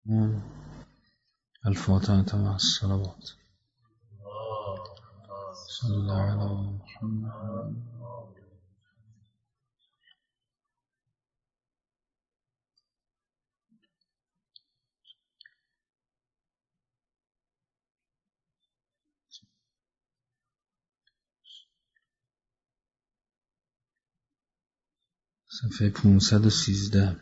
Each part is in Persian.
الفاتحة مع الصلوات. صلى الله على محمد. صفحه 513.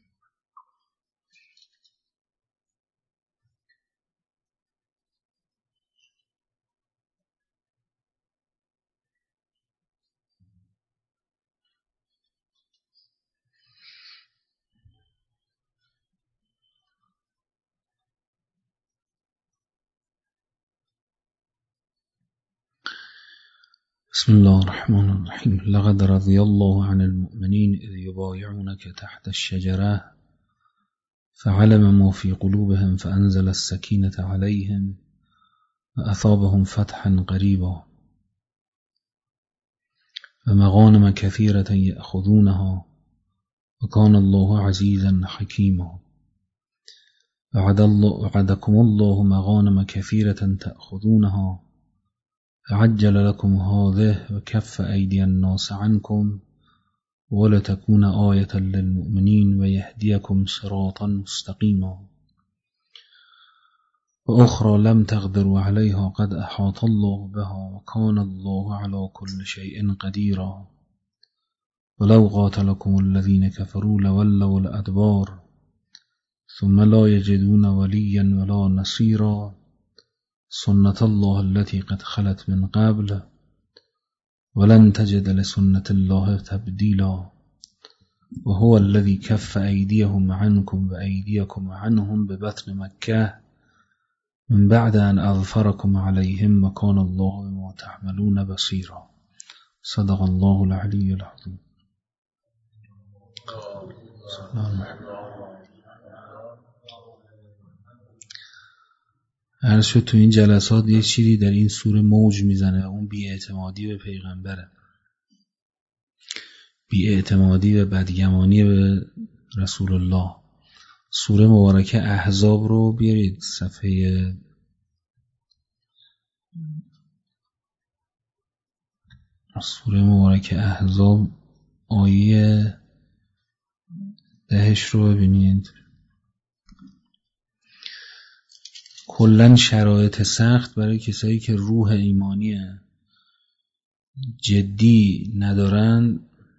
بسم الله الرحمن الرحيم. لقد رضي الله عن المؤمنين إذ يبايعونك تحت الشجرة فعلم ما في قلوبهم فأنزل السكينة عليهم وأثابهم فتحا قريبا ومغانم كثيرة يأخذونها وكان الله عزيزا حكيما. وعدكم الله مغانم كثيرة تأخذونها فعجل لكم هذه وكف أيدي الناس عنكم ولتكون آية للمؤمنين ويهديكم صراطا مستقيما. وأخرى لم تقدروا عليها قد أحاط الله بها وكان الله على كل شيء قديرا. ولو قاتلكم الذين كفروا لولوا الأدبار ثم لا يجدون وليا ولا نصيرا. سنة الله التي قد خلت من قبل ولن تجد لسنة الله تبديلا. وهو الذي كف أيديهم عنكم وأيديكم عنهم ببطن مكة من بعد أن أظفركم عليهم وكان الله بما تعملون بصيرا. صدق الله العلي العظيم. عرض شد تو این جلسات یه چیزی در این سوره موج میزنه، اون بی‌اعتمادی به پیغمبره، بی‌اعتمادی و بدگمانی به رسول الله. سوره مبارکه احزاب رو بیارید صفحه سوره مبارکه احزاب آیه 10 رو ببینید. کلن شرایط سخت برای کسایی که روح ایمانی جدی ندارن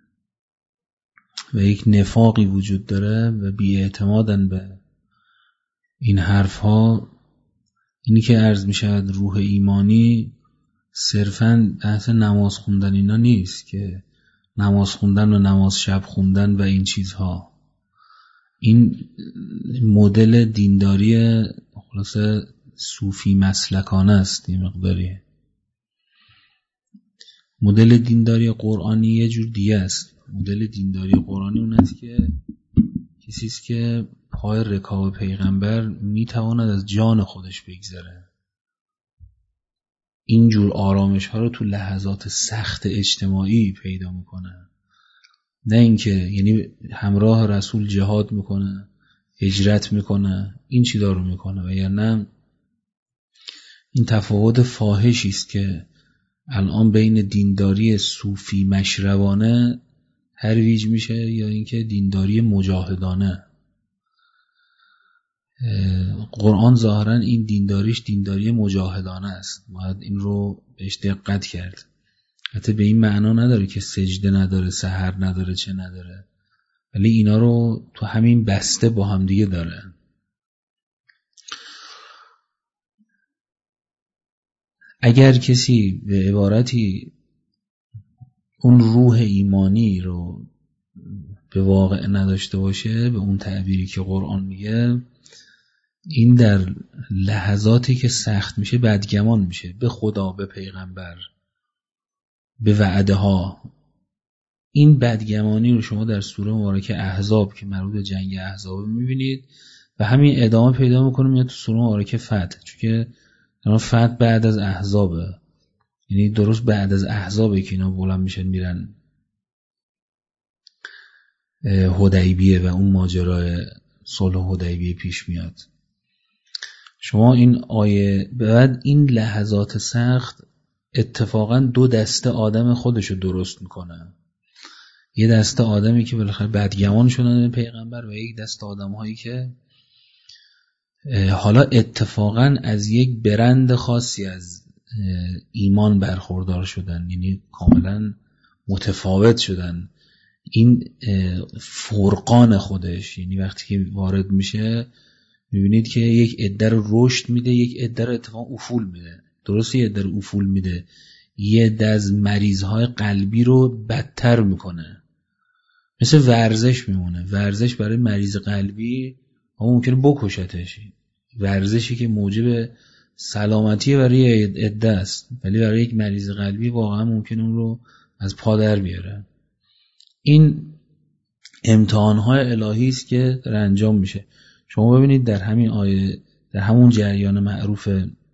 و یک نفاقی وجود داره و بی‌اعتمادن به این حرف ها. اینی که عرض می شود روح ایمانی صرفاً بحث نماز خوندن اینا نیست که نماز خوندن و نماز شب خوندن و این چیزها. این مدل دینداری خلاصه صوفی مسلکانه است. این مقداری مدل دینداری قرآنی یه جور دیگه است. مدل دینداری قرآنی اون است که کسی است که پای رکاب پیغمبر میتواند از جان خودش بگذره. اینجور آرامش ها رو تو لحظات سخت اجتماعی پیدا میکنه، نه اینکه یعنی همراه رسول جهاد میکنه، هجرت میکنه، این چیزا رو میکنه. و یا نه این تفاوت فاحشی است که الان بین دینداری صوفی مشربانه ترویج میشه یا اینکه دینداری مجاهدانه. قرآن ظاهرا این دینداریش دینداری مجاهدانه است، باید این رو بهش دقت کرد. حتی به این معنا نداره که سجده نداره، سحر نداره، چه نداره، ولی اینا رو تو همین بسته با هم دیگه داره. اگر کسی به عبارتی اون روح ایمانی رو به واقع نداشته باشه، به اون تعبیری که قرآن میگه، این در لحظاتی که سخت میشه بدگمان میشه به خدا، به پیغمبر، به وعده ها. این بدگمانی رو شما در سوره مبارکه احزاب که مربوط به جنگ احزاب میبینید و همین ادامه پیدا میکنه میاد تو سوره مبارکه فتح، چون که فتح بعد از احزابه، یعنی درست بعد از احزابه که اینا بلند میشن میرن حدیبیه و اون ماجرای صلح حدیبیه پیش میاد. شما این آیه بعد این لحظات سخت اتفاقا دو دسته آدم خودشو درست میکنه. یه دسته آدمی که بالاخره بدگمان شدن پیغمبر و یک دسته آدم‌هایی که حالا اتفاقا از یک برند خاصی از ایمان برخوردار شدن، یعنی کاملا متفاوت شدن. این فرقان خودش، یعنی وقتی که وارد میشه میبینید که یک عده رو رشد میده، یک عده رو اتفاقا افول میده. درسته یه عده رو افول میده، یه عده از مریضهای قلبی رو بدتر میکنه. مثل ورزش میمونه. ورزش برای مریض قلبی ممکنه بکشتش، ورزشی که موجب سلامتی برای عده است ولی برای یک مریض قلبی واقعا ممکنه اون رو از پا در بیاره. این امتحانهای الهی است که داره انجام میشه. شما ببینید در همین آیه، در همون جریان معروف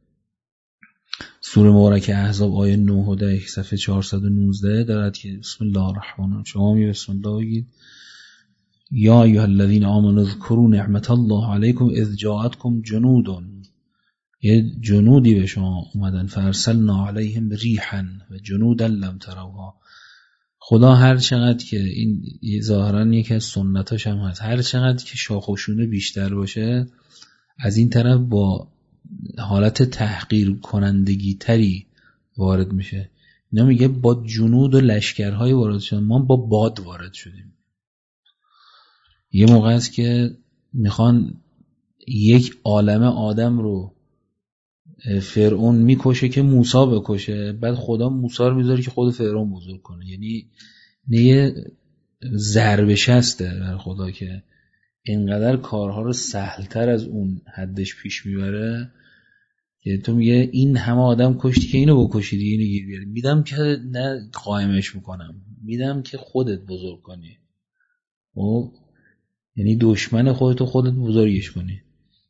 سوره مبارکه احزاب آیه 9 و 10 صفحه 419 دارد که بسم الله الرحمن الرحیم. شما می بسم الله بگید یا ایها الذین آمنوا اذکروا نعمت الله علیکم اذ جاءتکم جنود، یه جنودی به شما اومدن، فارسلنا علیهم ریحا و جنودا لم تروها. خدا هر چقدر که این ظاهرا یکی از سنتاش هم هست، هر چقدر که شاخ و شونه بیشتر باشه از این طرف با حالت تحقیر کنندگی تری وارد میشه. اینا میگه با جنود و لشکرهای وارد شدن، ما با باد وارد شدیم. یه موقع است که میخوان یک عالمه آدم رو فرعون میکشه که موسی بکشه، بعد خدا موسی رو میذاره که خود فرعون بزرگ کنه. یعنی یه ضربه شسته در خدا که اینقدر کارها رو سهلتر از اون حدش پیش میبره که تو میگه این همه آدم کشتی که اینو بکشیدی، اینو گیر بیاری، میدم که نه قائمش میکنم، میدم که خودت بزرگ کنی. و یعنی دشمن خودتو خودت بزرگش کنی.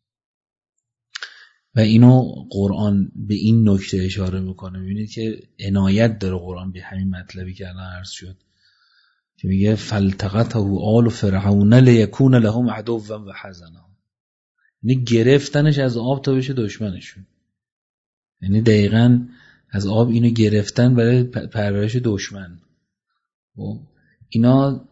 و اینو قرآن به این نکته اشاره میکنه. میبینید که عنایت داره قرآن به همین مطلبی که الان عرض شد که میگه فالتقطه آل فرعون لیکون لهم عدوا و حزنا. یعنی گرفتنش از آب تا بشه دشمنشون. یعنی دقیقاً از آب اینو گرفتن برای پرورش دشمن. اینا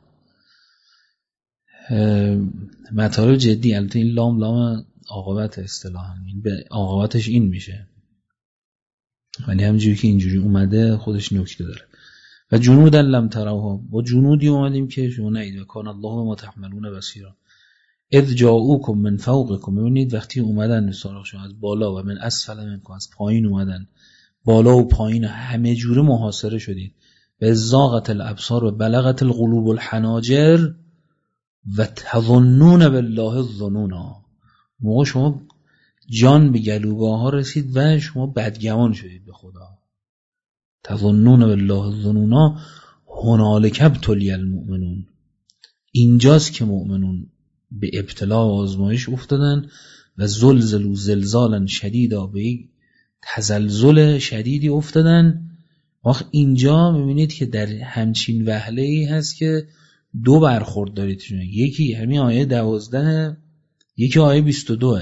مطالب جدی. البته این لام عاقبت اصطلاحاً، این به عاقبتش این میشه، ولی همونجوری که اینجوری اومده خودش نکته داره. و جنودا لم تروها، با جنودی اومدیم که شما ندید. و کان الله بما تعملون بصیرا. اذ جاءوکم من فوقکم، ببینید وقتی اومدن سراغ شما از بالا و من اسفل منکم، از پایین اومدن، بالا و پایین همه جوره محاصره شدید. و زاغت الابصار و بلغت القلوب الحناجر و تظنون بالله الظنونا. موقع شما جان به گلوگاه ها رسید و شما بدگمان شدید به خدا. تظنون بالله الظنونا هنالک ابتلی المؤمنون. اینجاست که مؤمنون به ابتلا و آزمایش افتادن. و زلزلوا زلزالا شدیدا، به یک تزلزل شدیدی افتادن. آخه اینجا میبینید که در همچین وهله‌ای هست که دو برخورد دارید. یکی همین آیه 12، یکی آیه 22.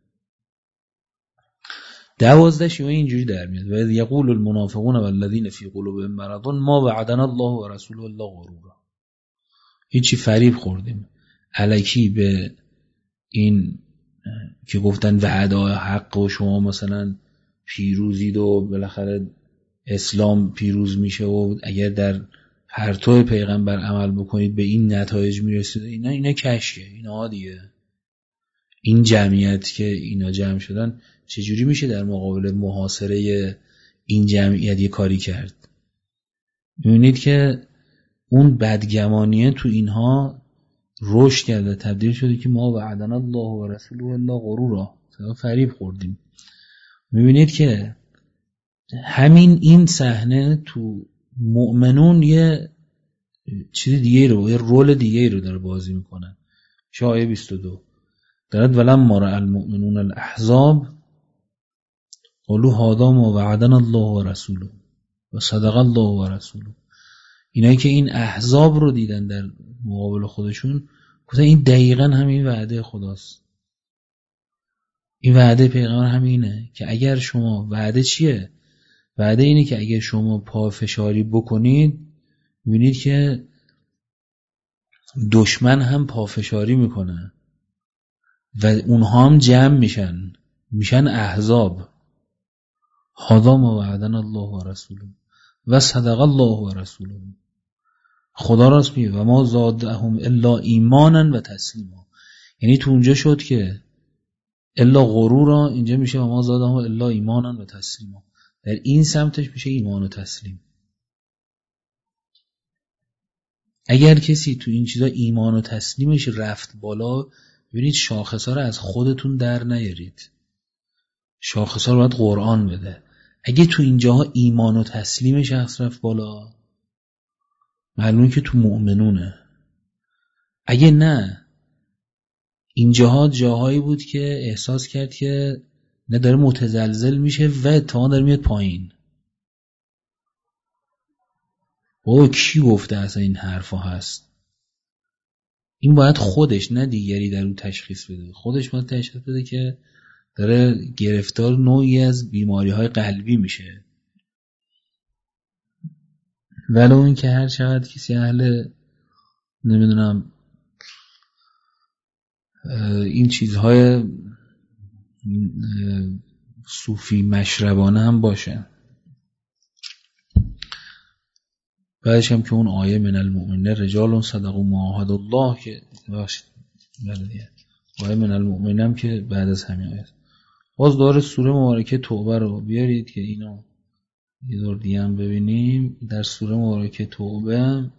12 شو اینجوری در میاد و یقول المنافقون والذین فی قلوبهم مرض ما وعدنا الله و رسوله الا غرورا. هیچی فریب خوردیم الکی به این که گفتن وعده حق و شما مثلا پیروزید و بالاخره اسلام پیروز میشه و اگر در پرتو پیغمبر عمل بکنید به این نتایج میرسید. اینا کشکه. اینا دیگه این جمعیت که اینا جمع شدن چجوری میشه در مقابل محاصره این جمعیت یه کاری کرد؟ میبینید که اون بدگمانیه تو اینها رشد کرده، تبدیل شده که ما وعدنا الله و رسوله الا غرورا، فریب خوردیم. میبینید که همین این صحنه تو مؤمنون یه چیز دیگه رو، یه رول دیگه رو داره بازی میکنن. آیه 22 دارد ولما رأى المؤمنون الاحزاب قالوا هذا ما وعدنا الله و رسوله و صدق الله و رسوله. اینایی که این احزاب رو دیدن در مقابل خودشون گفتن این دقیقاً همین وعده خداست. این وعده پیغمبر همینه که اگر شما، وعده چیه؟ وعده اینه که اگر شما پافشاری بکنید میبینید که دشمن هم پافشاری میکنه و اونها هم جمع میشن احزاب. هذا ما وعدنا الله و رسوله و صدق الله و رسوله. خدا راست میگه و ما زادهم الا ایمانا و تسلیما. یعنی تو اونجا شد که الا غرورا، اینجا میشه و ما زادهم الا ایمانا و تسلیما. در این سمتش میشه ایمان و تسلیم. اگر کسی تو این چیزا ایمان و تسلیمش رفت بالا، ببینید شاخصا رو از خودتون در نیارید. شاخصا رو باید قرآن بده. اگه تو اینجاها ایمان و تسلیم شخص رفت بالا، معلومه که تو مؤمنونه. اگه نه، اینجاها جاهایی بود که احساس کرد که نه داره متزلزل میشه و اتفاقا داره میاد پایین. بابا کی گفته اصلا این حرفا هست؟ این باید خودش، نه دیگری، در اون تشخیص بده. خودش باید تشخیص بده که داره گرفتار نوعی از بیماری‌های قلبی میشه. ولو این که هر چقدر کسی اهل نمیدونم این چیزهای صوفی مشربانه هم باشه. بعدش هم که اون آیه من المؤمنین رجال صدقوا ما عاهدوا الله که آیه من المؤمنین هم که بعد از همین آیه باز داره سوره مبارکه توبه رو بیارید که اینو یه دور دیگه هم ببینیم. در سوره مبارکه توبه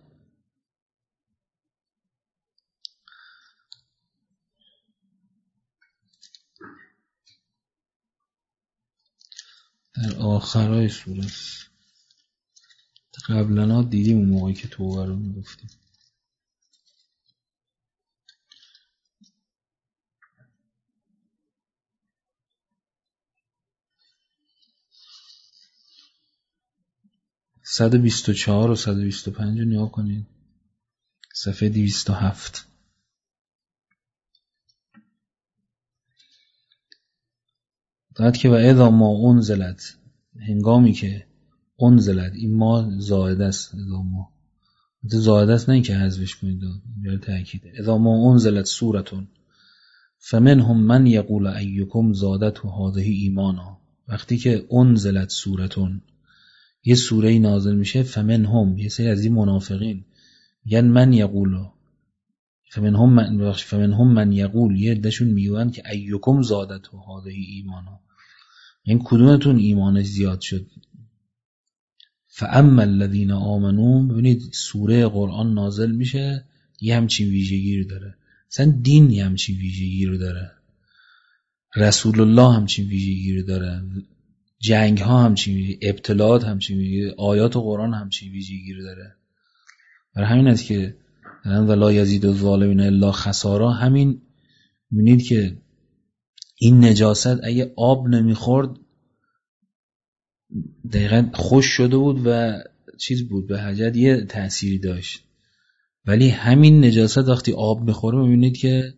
در آخرای سوره، قبلا دیدیم اون موقعی که توبه رو میگفتیم. « 124 و 125 رو نگاه کنید. صفحه 207. داد که و اذا ما انزلت، هنگامی که انزلت، این ما زائده است، اذا ما زائده است، نه این که حذفش کنید، بیاره تأکید. اذا ما انزلت سورتون فمنهم من یقول ایکم زادته هذه ایمانا. وقتی که انزلت سورتون، یه سوره نازل میشه، فمنهم، یه سری از این منافقین یعنی من یقول، فمنهم من یقول، یه عدهشون میگن که ایکم زادته هذه ایمانا، این کدومتون ایمانش زیاد شد. فاما الذین آمنوا، ببینید سوره قرآن نازل میشه یه همچین ویژگی رو داره. مثلا دین یه همچین ویژگی رو داره، رسول الله همچین ویژگی رو داره، جنگ ها همچین ویژگی، ابتلاات همچین ویژگی، آیات قرآن همچین ویژگی رو داره. برای همین است که ولا یزید الظالمین الا خسارا. همین می‌بینید که این نجاست اگه آب نمیخورد دقیقا خوش شده بود و چیز بود، به حاجت یه تأثیری داشت، ولی همین نجاست وقتی آب میخوره میبینید که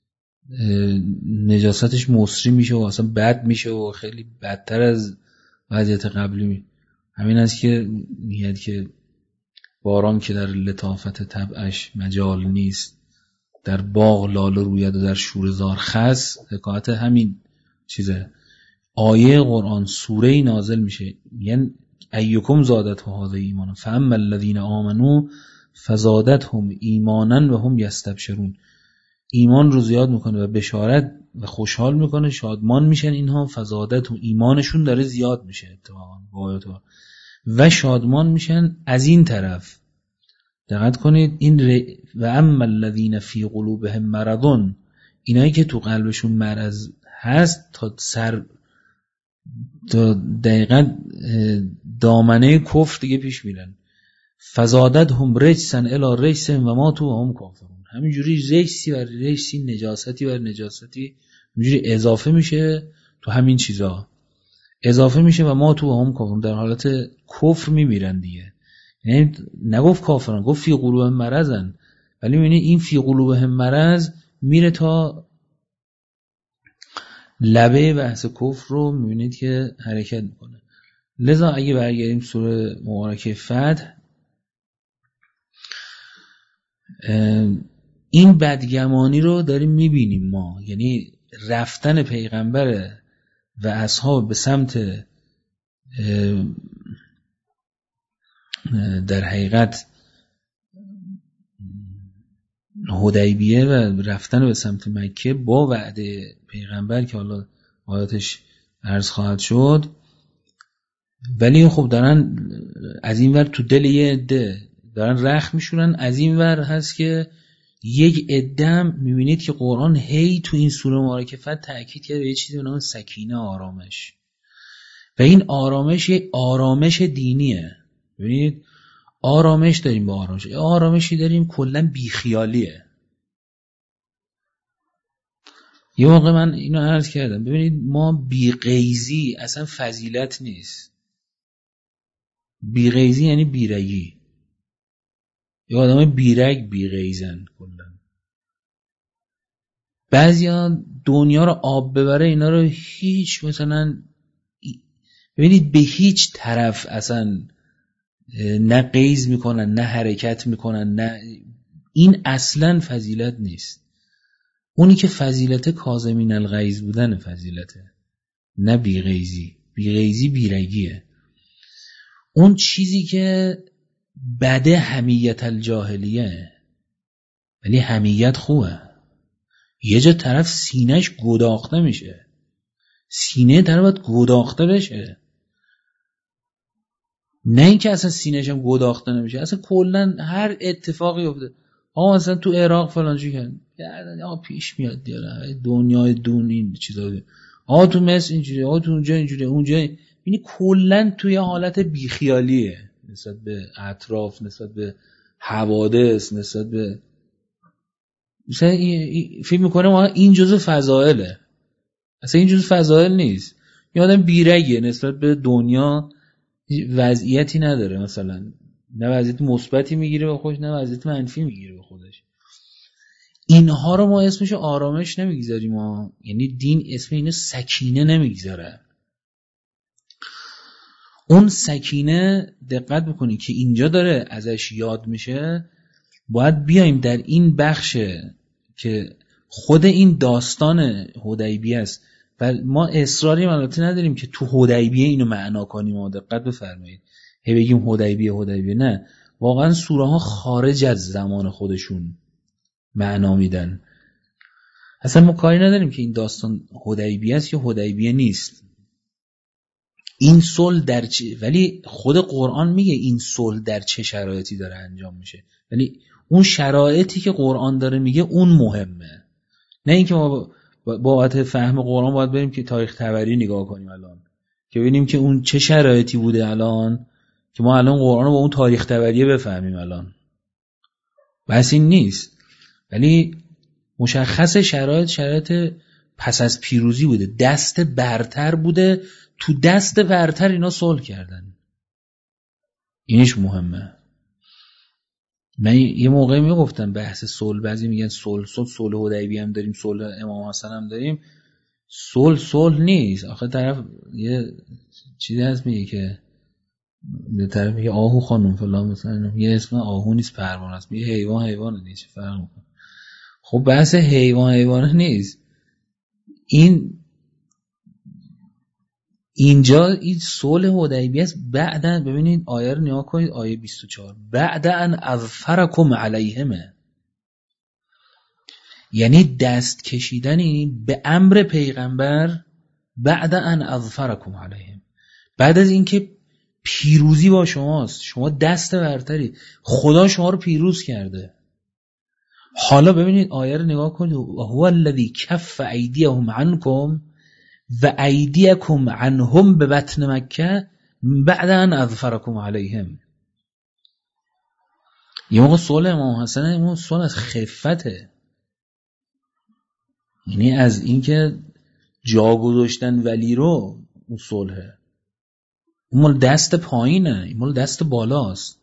نجاستش مصری میشه و اصلا بد میشه و خیلی بدتر از وضعیت قبلی میشه. همین است که میگه که باران که در لطافت طبعش مجال نیست، در باغ لاله روید و در شوره‌زار خس. حکایت همین چیزه. آیه قرآن، سوره نازل میشه یعنی ایکم زادته هذه ایمانا فاما الذین آمنوا فزادتهم ایمانا و هم یستبشرون. ایمان رو زیاد میکنه و بشارت و خوشحال میکنه، شادمان میشن اینها. فزادتهم، ایمانشون داره زیاد میشه اتفاقا و شادمان میشن. از این طرف دقت کنید، این و اما الذین فی قلوبهم مرض، اینایی که تو قلبشون مرض هست تا دقیقا دامنه کفر دیگه پیش میرن. فزادتهم رجسا الی رجسهم و ماتوا و هم کافرون. همینجوری رجسی و رجسی، نجاستی و نجاستی همینجوری اضافه میشه تو همین چیزا، اضافه میشه و ماتوا و هم کافرون، در حالت کفر میمیرن دیگه. یعنی نگفت کافرن، گفت فی قلوبهم مرضن، ولی میبینی این فی قلوبهم مرض میره تا لبه بحث کفر رو میبینید که حرکت میکنه. لذا اگه برگردیم سوره مبارکه فتح، این بدگمانی رو داریم میبینیم ما، یعنی رفتن پیغمبر و اصحاب به سمت در حقیقت حدیبیه و رفتن به سمت مکه با وعده پیغمبر که حالا آیاتش عرض خواهد شد، ولی خب دارن از این ور تو دل یه عده دارن رخ میشورن، از این ور هست که یک عده‌ام میبینید که قرآن هی تو این سوره مبارکه فتح تأکید کرده به یه چیزی به نام سکینه، آرامش، و این آرامش یک آرامش دینیه. ببینید آرامش داریم، با آرامشی داریم کلا بیخیالیه. یه موقع من اینو عرض کردم، ببینید ما بیغیزی اصلا فضیلت نیست. بیغیزی یعنی بیرگی، یا آدم بیرگ بیغیزن. کلا بعضیا دنیا رو آب ببره اینا رو هیچ مثلا ببینید به هیچ طرف اصلا نه غیظ میکنن نه حرکت میکنن، نه، این اصلا فضیلت نیست. اونی که فضیلت کاظمین الغیظ بودن فضیلته، نه بیغیزی. بیغیزی بیرگیه. اون چیزی که بده حمیت الجاهلیه، ولی حمیت خوبه. یه جا طرف سینهش گداخته میشه، سینه طرف باید گداخته بشه، نه اینکه اصلا سینهش هم گداخته نمیشه. اصلا کلا هر اتفاقی افتاد، مثلا تو عراق فلان چی کردن، پیش میاد دیگه دنیای دون این چیزا، تو مصر اینجوری، تو اونجا اینجوری، اونجا یعنی کلا توی حالت بیخیالیه نسبت به اطراف، نسبت به حوادث، نسبت به مثلا فکر میکنه ما این جزء فضائله. اصلا این جزء فضائل نیست. یه آدم بیرگه نسبت به دنیا، وضعیتی نداره، مثلا نه وضعیت مثبتی میگیره به خودش نه وضعیت منفی میگیره به خودش. اینها رو ما اسمش آرامش نمیگذاریم ما، یعنی دین اسم اینو سکینه نمیگذاره. اون سکینه دقت بکنید که اینجا داره ازش یاد میشه. باید بیایم در این بخش که خود این داستان حدیبیه است و ما اصراری البته نداریم که تو حدیبیه اینو معنا کنیم. ما دقت بفرمایید، هی بگیم حدیبیه، نه، واقعا سوره ها خارج از زمان خودشون معنا میدن. اصلا ما کاری نداریم که این داستان حدیبیه است یا حدیبیه نیست. این صلح در چه، ولی خود قرآن میگه این صلح در چه شرایطی داره انجام میشه، ولی اون شرایطی که قرآن داره میگه اون مهمه، نه اینکه ما بابت فهم قرآن باید بریم که تاریخ تبری نگاه کنیم الان که ببینیم که اون چه شرایطی بوده الان که ما الان قرآن رو با اون تاریخ تبریه بفهمیم الان. بس این نیست، ولی مشخص شرایط پس از پیروزی بوده، دست برتر بوده، تو دست برتر اینا صلح کردن. اینش مهمه. من یه موقعی میگفتم بحث صلح، بعضی میگن صلح حدیبیه هم داریم، صلح امام حسن هم داریم. صلح نیست آخه. طرف یه چیزی هست میگه که به طرف میگه آهو خانم فلان، مثلا یه اسم آهو نیست، پروانه است، میگه حیوان نیست، فرق میکنه. خب بحث حیوان نیست. اینجا این صلح حدیبیه است. بعدن ببینید آیه رو نگاه کنید، آیه 24، بعد ان اظفرکم علیهم، یعنی دست کشیدنی به امر پیغمبر. بعد ان اظفرکم علیهم، بعد از اینکه پیروزی با شماست، شما دست برتری، خدا شما رو پیروز کرده. حالا ببینید آیه رو نگاه کنید، هو الذی کف ایدیهم عنکم و ایدیکم عنهم به بطن مکه بعد ان اظفرکم علیهم. یه موقع صلح امام حسن، یه موقع صلح از خفته، یعنی از اینکه جا گذاشتن ولی رو، اون صلحه. اون مال دست پایینه، این مال دست بالاست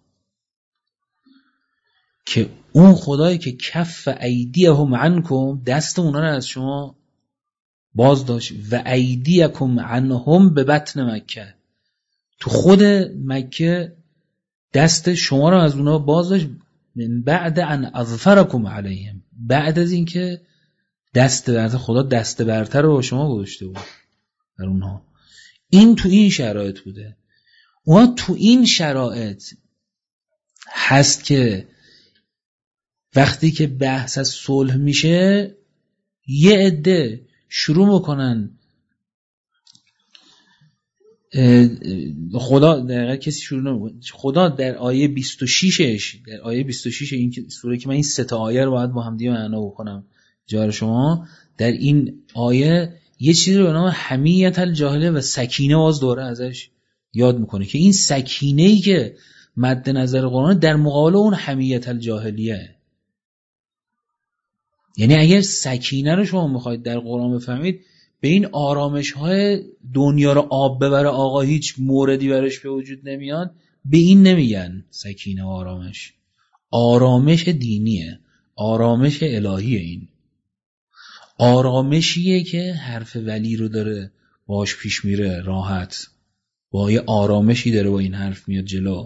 که اون خدایی که کف ایدیهم عنکم، دست اونا رو از شما باز داشت و ایدیکم عنهم به بطن مکه، تو خود مکه دست شما رو از اونها باز داشت، من بعد ان اظفرکم علیهم، بعد از اینکه دست برتر، خدا دست برتر رو با شما گذاشته بود در اونها. این تو این شرایط بوده. و تو این شرایط هست که وقتی که بحث از صلح میشه یه عده شروع میکنن، خدا در کسی شروع نمیکنه، خدا در آیه 26 در آیه 26 این سوره که من این سه تا آیه رو باید با هم دیگه معنا بکنم جای شما، در این آیه یه چیزی رو به نام حمیت الجاهلیه و سکینه باز دوره ازش یاد میکنه که این سکینه‌ای که مد نظر قرآن در مقابل اون حمیت الجاهلیه. یعنی اگر سکینه رو شما میخواید در قرآن بفهمید، به این آرامش‌های دنیا رو آب ببره آقا هیچ موردی برش به وجود نمیاد، به این نمیگن سکینه و آرامش. آرامش دینیه، آرامش الهیه. این آرامشیه که حرف ولی رو داره باش پیش میره راحت، با یه آرامشی داره با این حرف میاد جلو.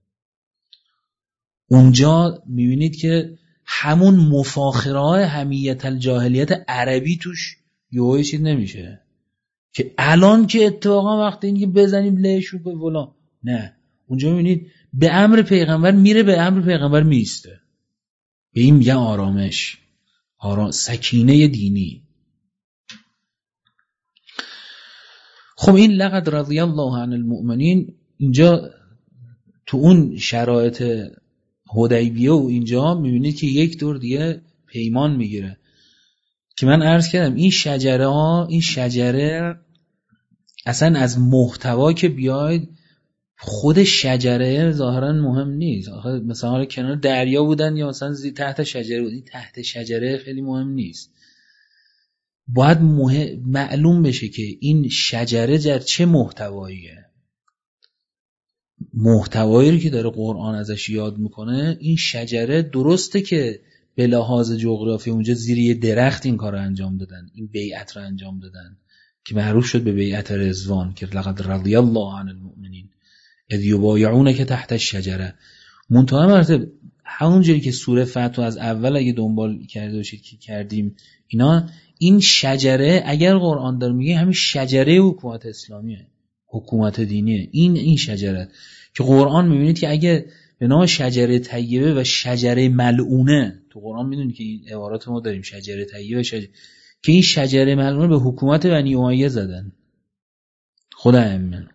اونجا میبینید که همون مفاخره‌های حمیت الجاهلیت عربی توش یه چیز نمیشه که الان که اتفاقا وقتی این که بزنیم لهش رو به فلان، نه، اونجا میبینید به امر پیغمبر میره، به امر پیغمبر میسته. به این میگن آرامش، سکینه دینی. خب این لقد رضی الله عن المؤمنین اینجا تو اون شرایط حدیبیه و اینجا میبینید که یک دور دیگه پیمان میگیره که من عرض کردم این شجره اصلا از محتوا که بیاید، خود شجره ظاهرا مهم نیست. مثلا کنار دریا بودن یا مثلا تحت شجره بودن، تحت شجره خیلی مهم نیست. باید معلوم بشه که این شجره در چه محتواییه. محتوایی رو که داره قرآن ازش یاد میکنه، این شجره درسته که به لحاظ جغرافی اونجا زیر یه درخت این کار رو انجام دادن، این بیعت رو انجام دادن که معروف شد به بیعت رضوان که لقد رضی الله عن المؤمنین اذ یبایعونک تحت الشجره. منتها مرتب همونجوری که سوره فتح از اول اگه دنبال کرده باشید که کردیم اینا، این شجره اگر قرآن داره میگه همین شجره حکومت اسلامیه، حکومت دینیه. این شجره که قرآن میبینید که اگه به نام شجره طیبه و شجره ملعونه، تو قرآن میدونید که این عبارات ما داریم شجره طیبه که این شجره ملعونه به حکومت بنی امیه زدن. خدا امین.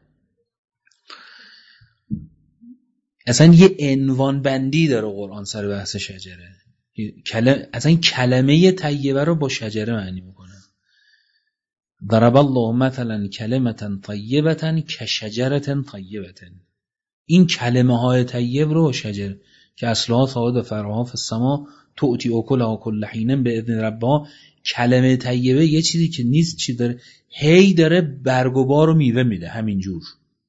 اصلا یه عنوان بندی داره قرآن سر بحث شجره. اصلا کلمه طیبه رو با شجره معنی میکنه. ضرب الله مثلا کلمه طیبه کشجره طیبه. این کلمه های طیب رو شجره که اصلها ثابت و فرعها فی السما تؤتی اکلها کل حین باذن ربها. کلمه طیبه یه چیزی که نیست، چی داره هی داره برگ و بار و میوه میده همینجور.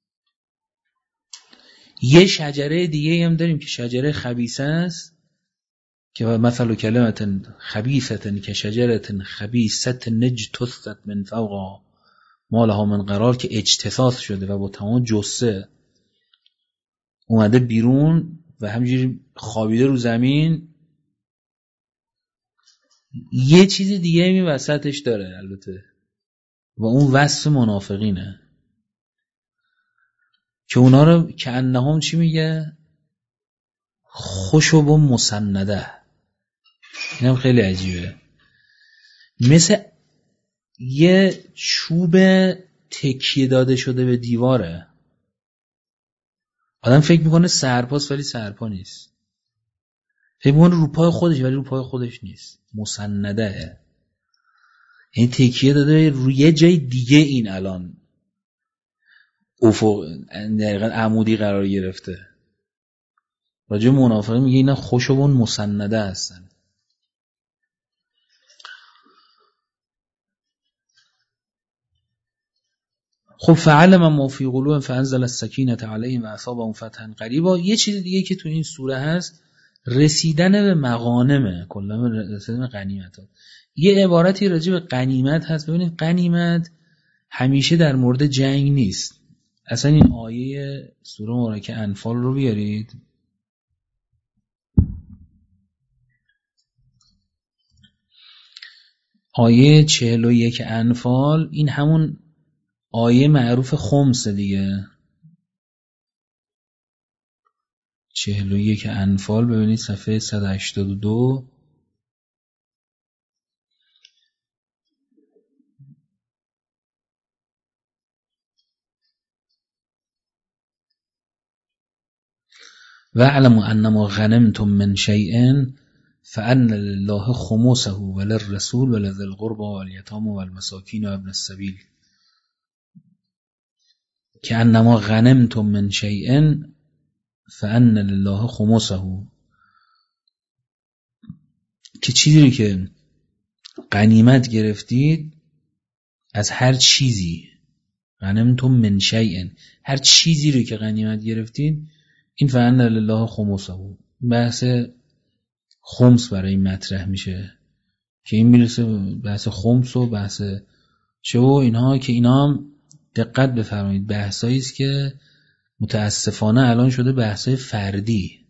یه شجره دیگه هم داریم که شجره خبیثه است که مثلا کلمه خبیثه که شجره خبیثه نجتثت من فوقها ما لها من قرار، که اجتثاث شده و با تمام جثه اومده بیرون و همینجوری خوابیده رو زمین. یه چیز دیگه این وسطش داره البته و اون وصف منافقینه که اونا رو که انهم چی میگه؟ خشب و مسنده. اینم خیلی عجیبه، مثل یه چوب تکیه داده شده به دیواره. آدم فکر میکنه سرپاست ولی سرپا نیست، فکر میکنه روپای خودش ولی روپای خودش نیست، مسنده. این تکیه داده روی یه جای دیگه. این الان افق دقیقا عمودی قرار گرفته. راجع منافقین میگه اینا خشبون مسنده هستن. خب فعلم ما فی قلوبهم فانزل السکینة علیهم و اصابهم فتحا قریبا. یه چیز دیگه که تو این سوره هست رسیدن به مغانمه، کلا رسیدن به غنیمت ها. یه عبارتی راجع به غنیمت هست. ببینید غنیمت همیشه در مورد جنگ نیست. اصلا این آیه سوره مبارکه انفال رو بیارید. آیه 41 انفال، این همون آیه معروف خمس دیگه. 41 انفال ببینید صفحه 182. وَاعْلَمُوا أَنَّمَا غَنِمْتُم مِّن شَيْءٍ فَأَنَّ لِلَّهِ خُمُسَهُ وَلِلرَّسُولِ وَلِذِي الْقُرْبَى وَالْيَتَامَى وَالْمَسَاكِينِ وَابْنِ السَّبِيلِ كَأَنَّمَا غَنِمْتُم مِّن شَيْءٍ فَأَنَّ لِلَّهِ خُمُسَهُ، که چیزی رو که غنیمت گرفتید از هر چیزی، غنمتم من شیء، هر چیزی رو که غنیمت گرفتید، این فأن لله خمسه. بحث خمس برای این مطرح میشه که این میرسه بحث خمس و بحث چه و اینها، که اینا هم دقت بفرمایید بحثایی است که متاسفانه الان شده بحثای فردی.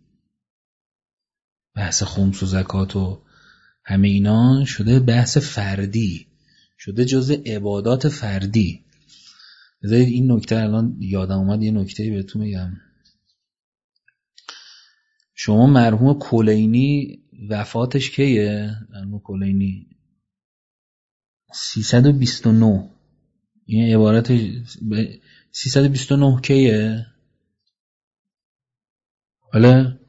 بحث خمس و زکات و همه اینا شده بحث فردی، شده جزء عبادات فردی. بذارید این نکته الان یادم اومد، یه نکته بهتون بگم. شما مرحوم کلینی وفاتش کیه؟ مرحوم کلینی 329. این عبارت 329 کیه؟ حالا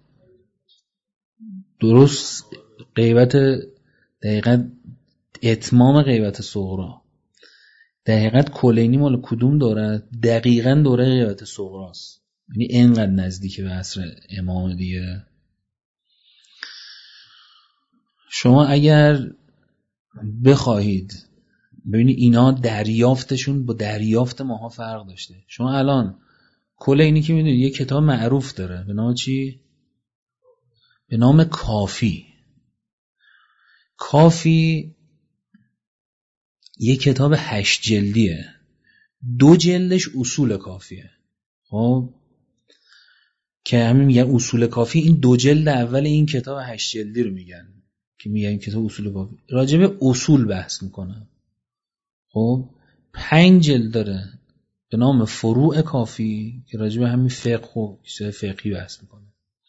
درست غیبت دقیقا اتمام غیبت صغرا. دقیقا کلینی مال کدوم دوره؟ دقیقا دوره غیبت صغراست. یعنی اینقدر نزدیک به عصر امام دیگه. شما اگر بخواهید ببینید اینا دریافتشون با دریافت ماها فرق داشته. شما الان کلینی که میدونید یه کتاب معروف داره به نام چی؟ به نام کافی. کافی یه کتاب 8 جلدیه، 2 جلدش اصول کافیه. خب که همین میگن اصول کافی، این 2 جلد اول این کتاب 8 جلدی رو میگن که میگن کتاب اصول کافی، راجع به اصول بحث میکنه. خب 5 جلد داره به نام فروع کافی که راجع به همین فقه و چیزای فقهی بحث میکنه.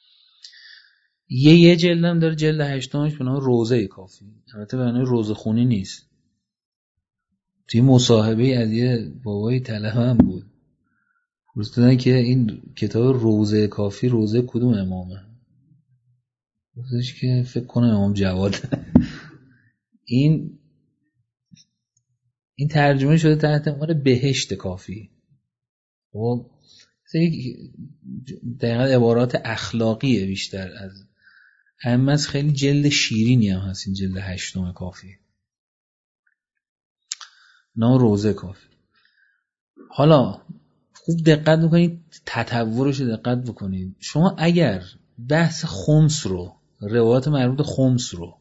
یه جلد هم داره، جلد 8 به نام روضه کافی. البته به معنی روضه خونی نیست. توی مصاحبه از یه بابای طلبه هم بود، پرسیدن که این کتاب روضه کافی روضه کدوم امامه؟ گفتش که فکر کنم امام جواد. این ترجمه شده تحت عنوان بهشت کافی. خب دقیقاً عبارات اخلاقیه بیشتر از همه. خیلی جلد شیرینی هم هست این جلد 8 کافی، نام روضه کافی. حالا خوب دقت بکنید، تطورش دقت بکنید. شما اگر بحث خمس رو، روایات مربوط خمس رو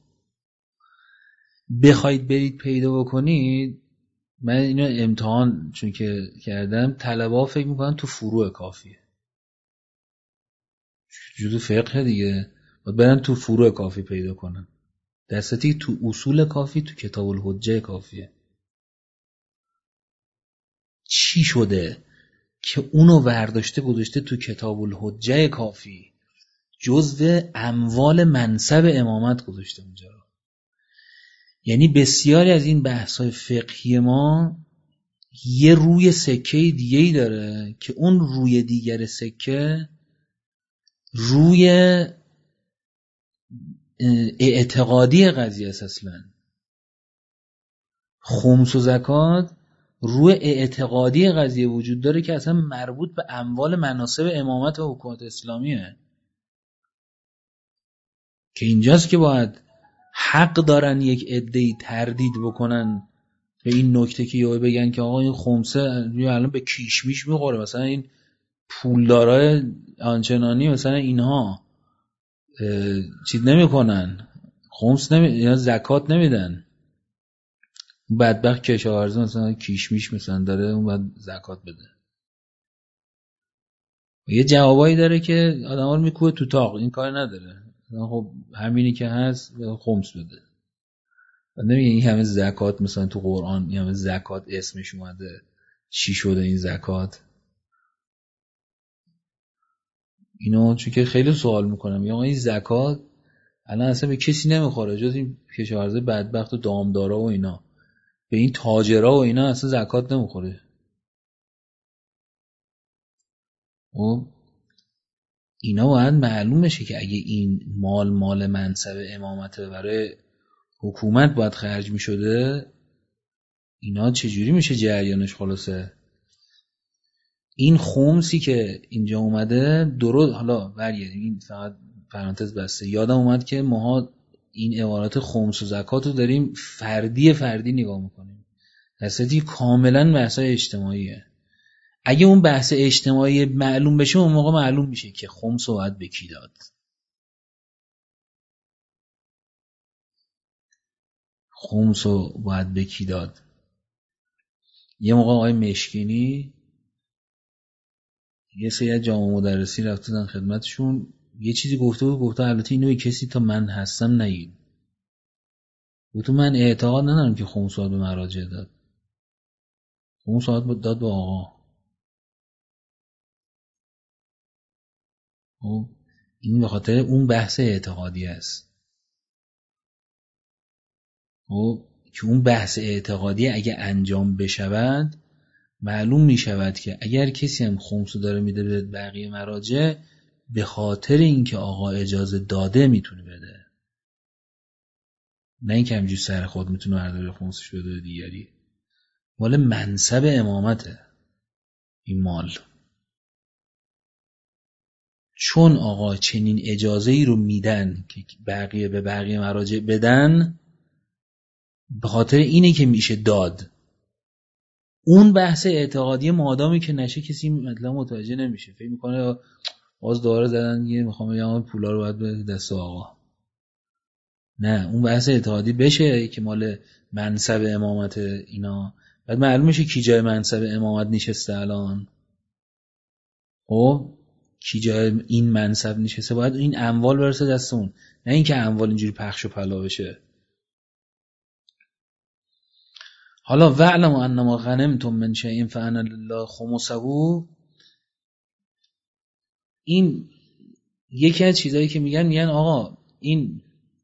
بخواید برید پیدا بکنید، من اینو امتحان چون که کردم، طلبه‌ها فکر میکنن تو فروع کافیه، جزء فقه دیگه، باید برن تو فروع کافی پیدا کنن، در صورتی تو اصول کافی، تو کتاب الحجه کافیه. چی شده که اونو ورداشته گذاشته تو کتاب الحجه کافی، جزء اموال منصب امامت گذاشته اونجا. یعنی بسیاری از این بحث‌های فقهی ما یه روی سکه دیگه‌ای داره که اون روی دیگر سکه روی اعتقادی قضیه است. اصلا خمس و زکات روی اعتقادی قضیه وجود داره که اصلا مربوط به اموال مناصب امامت و حکومت اسلامیه، که اینجاست که باید حق دارن یک عده‌ای تردید بکنن به این نکته که یهو بگن که آقا این خمسه الان به کیشمیش میخوره، مثلا این پولدارای آنچنانی مثلا اینها چیز نمیکنن، خمس یا زکات نمیدن. بدبخت کشاورزی مثلا کیشمیش مثلا داره، اون باید زکات بده. یه جوابایی داره که آدما رو میکوبه تو تاق، این کار نداره. خب همینی که هست خمس بده. نمیگه این همه زکات مثلا تو قرآن این همه زکات اسمش اومده، چی شده این زکات؟ اینو چون که خیلی سوال میکنم، یا این زکات الان اصلا به کسی نمیخوره جز این کشاورزای بدبخت و دامدارا و اینا، به این تاجرا و اینا اصلا زکات نمیخوره. و اینا باید معلوم بشه که اگه این مال منصب امامت برای حکومت باید خرج میشده، اینا چجوری میشه جریانش؟ خلاصه این خمسی که اینجا اومده درست، حالا برگردیم این فقط پرانتز بسته، یادم اومد که ماها این عبارات خمس و زکات رو داریم فردی نگاه میکنیم، در صورتی کاملا بحثای اجتماعیه. اگه اون بحث اجتماعی معلوم بشه اون موقع معلوم میشه که خمس رو باید به کی داد. خمس رو باید به کی داد. یه موقع آقای مشکینی یه سری از جامعه مدرسی رفتن خدمتشون، یه چیزی گفته البته اینو کسی تا من هستم نگید. گفته من اعتقاد ندارم که خمس باید به مراجع داد، خمس باید داد به آقا. این به خاطر اون بحث اعتقادی است. که اون بحث اعتقادی اگه انجام بشود معلوم می شود که اگر کسی هم خمس داره میده به بقیه مراجع، به خاطر اینکه آقا اجازه داده میتونه بده، نه اینکه همینجوری سر خود میتونه برداره خمسش بده به دیگری. مال منصب امامته این مال. چون آقا چنین اجازه ای رو میدن که بقیه به بقیه مراجع بدن، به خاطر اینه که میشه داد. اون بحث اعتقادی مادامی که نشه کسی مطلب متوجه نمیشه، فکر میکنه باز داره زدن یه میخوام بگم پولا رو باید به دست آقا. نه، اون بحث اعتقادی بشه که مال منصب امامت اینا، بعد معلوم میشه کی جای منصب امامت نشسته الان. کی جای این منصب نشسته، باید این اموال برسه دست اون، نه اینکه اموال اینجوری پخش و پلا بشه. حالا وعلم انما غنمتم من شیء فان لله خمسه، این یکی از چیزایی که میگن آقا این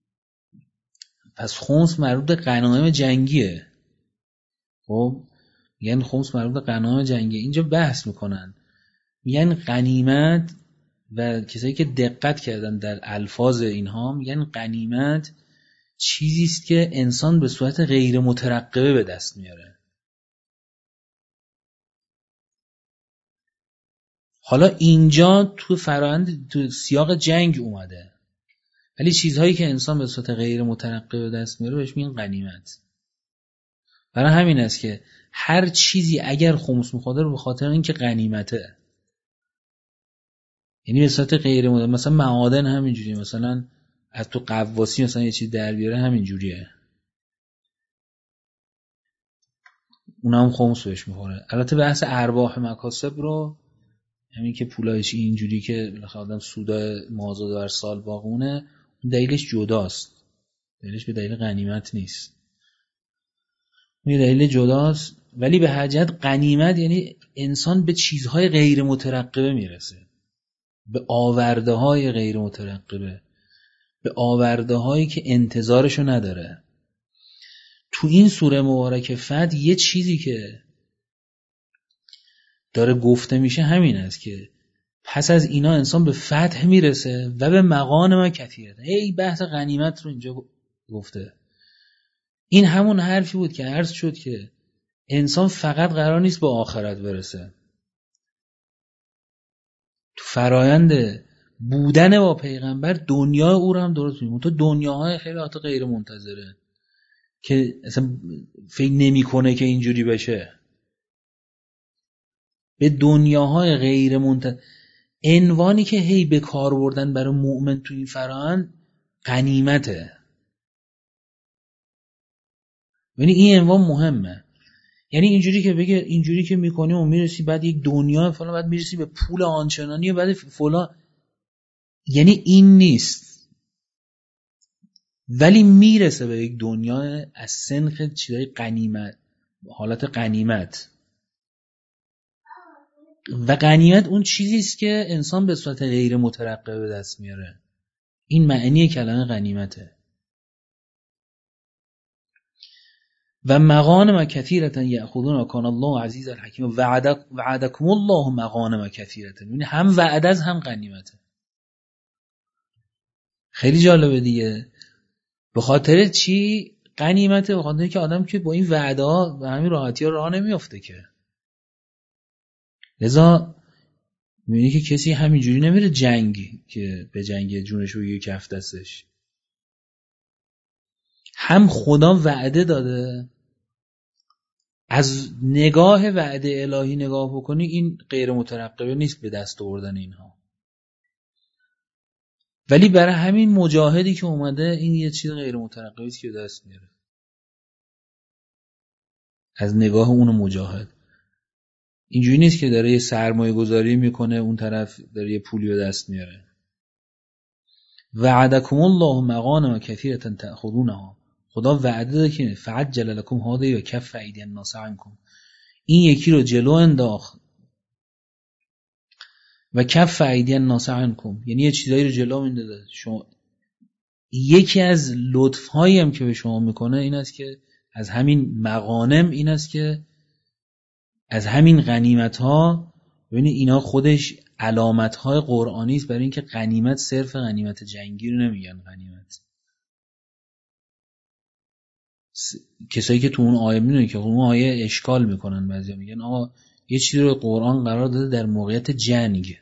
پس خمس مربوط به غنایم جنگیه. خب میگن خمس مربوط به غنایم جنگیه. اینجا بحث میکنن، میگن غنیمت، و کسایی که دقت کردن در الفاظ اینها میگن غنیمت چیزی است که انسان به صورت غیر مترقبه به دست میاره. حالا اینجا تو فرآیند تو سیاق جنگ اومده، ولی چیزهایی که انسان به صورت غیر مترقبه به دست میاره بهش میگن غنیمت. برای همین است که هر چیزی اگر خمس میخواد رو به خاطر اینکه غنیمته، یعنی به صورت غیر مترقبه. مثلا معادن همینجوریه، مثلا از تو قواسی مثلا یه چیز در بیاره همینجوریه، اونم خمس بهش میخوره. البته بحث ارباح مکاسب رو، همین که پولایش اینجوری که بالاخره آدم سودا مازاد بر سال باقونه، اون دلیلش جداست، دلیلش به دلیل غنیمت نیست، اون دلیل جداست. ولی به حجت غنیمت یعنی انسان به چیزهای غیر مترقبه میرسه، به آورده های غیر مترقبه، به آورده هایی که انتظارشو نداره. تو این سوره مبارکه فتح یه چیزی که داره گفته میشه همین است که پس از اینا انسان به فتح میرسه و به مغانم کثیره. هی بحث غنیمت رو اینجا گفته. این همون حرفی بود که عرض شد که انسان فقط قرار نیست به آخرت برسه، تو فرایند بودن با پیغمبر دنیا او رو هم درست می‌کنه. تو دنیاهای خیلی حتی غیر منتظره که اصلا فکر نمی‌کنه که اینجوری بشه، به دنیاهای غیر منتظره عنوانی که هی به کار بردن برای مؤمن تو این فرآیند غنیمته. یعنی این عنوان مهمه. یعنی اینجوری که بگه اینجوری که میکنی و میرسی بعد یک دنیا فلان، بعد میرسی به پول آنچنانی و بعد فلان، یعنی این نیست. ولی میرسه به یک دنیا از سنخ چیزای غنیمت، حالت غنیمت. و غنیمت اون چیزی است که انسان به صورت غیر مترقبه به دست میاره. این معنی کلمه غنیمته. و مغانم کثیرة یأخذون کان الله عزیزا حکیما وعدکم الله مغانم کثیرة. یعنی هم وعده است هم غنیمته. خیلی جالبه دیگه. به خاطر چی غنیمته؟ به خاطر که آدم که با این وعده ها به همین راحتی ها راه نمیافته که. لذا میبینی که کسی همینجوری نمیره جنگ که به جنگ جونش رو یک کف دستش. هم خدا وعده داده، از نگاه وعده الهی نگاه بکنی این غیر مترقبه نیست به دست آوردن اینها. ولی برای همین مجاهدی که اومده این یه چیز غیر مترقبه است که به دست میاره از نگاه اون مجاهد. اینجوری نیست که داره یه سرمایه گذاری میکنه اون طرف داره یه پولی به دست میاره. وعدکم الله مغانم کثیرة تأخذونها. خدا وعده داده که فعجل لکم هذه و کف ایدی الناس عنکم. این یکی رو جلو انداخت و کف ایدی الناس عنکم، یعنی یه چیزایی رو جلو میندازه. شما یکی از لطف‌هایی هم که به شما میکنه این است که از همین مغانم، این است که از همین غنیمت‌ها، ببینید اینا خودش علامت‌های قرآنی است برای اینکه غنیمت صرف غنیمت جنگی رو نمیگن غنیمت. کسایی که تو اون آیه میدونن که اون آیه اشکال میکنن، بعضیا میگن آقا یه چیزی رو قرآن قرار داده در موقعیت جنگ.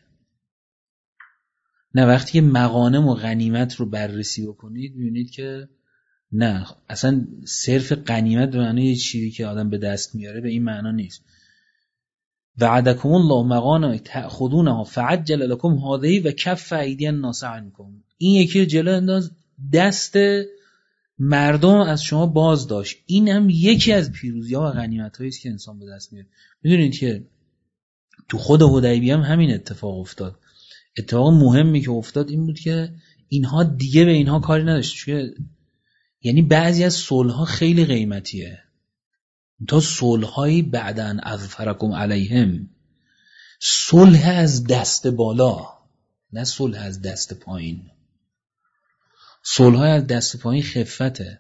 نه، وقتی که مغانم و غنیمت رو بررسی بکنید میبینید که نه، اصلا صرف غنیمت به معنی یه چیزی که آدم به دست میاره به این معنا نیست. وعدکم الله مغانم تأخذونها فعجل لکم هذه و کف ایدی الناس عنکم. این یکی رو جلو انداز، دست مردم از شما باز داشت. این هم یکی از پیروزی‌ها و غنیمت‌هایی است که انسان به دست میاره. میدونید که تو خود حدیبیه هم همین اتفاق افتاد. اتفاق مهمی که افتاد این بود که اینها دیگه به اینها کاری نداشت. یعنی بعضی از صلح‌ها خیلی قیمتیه، تا صلح‌هایی بعدن اظفرکم علیهم، صلح از دست بالا نه صلح از دست پایین. صلح‌های از دست پایین خفته.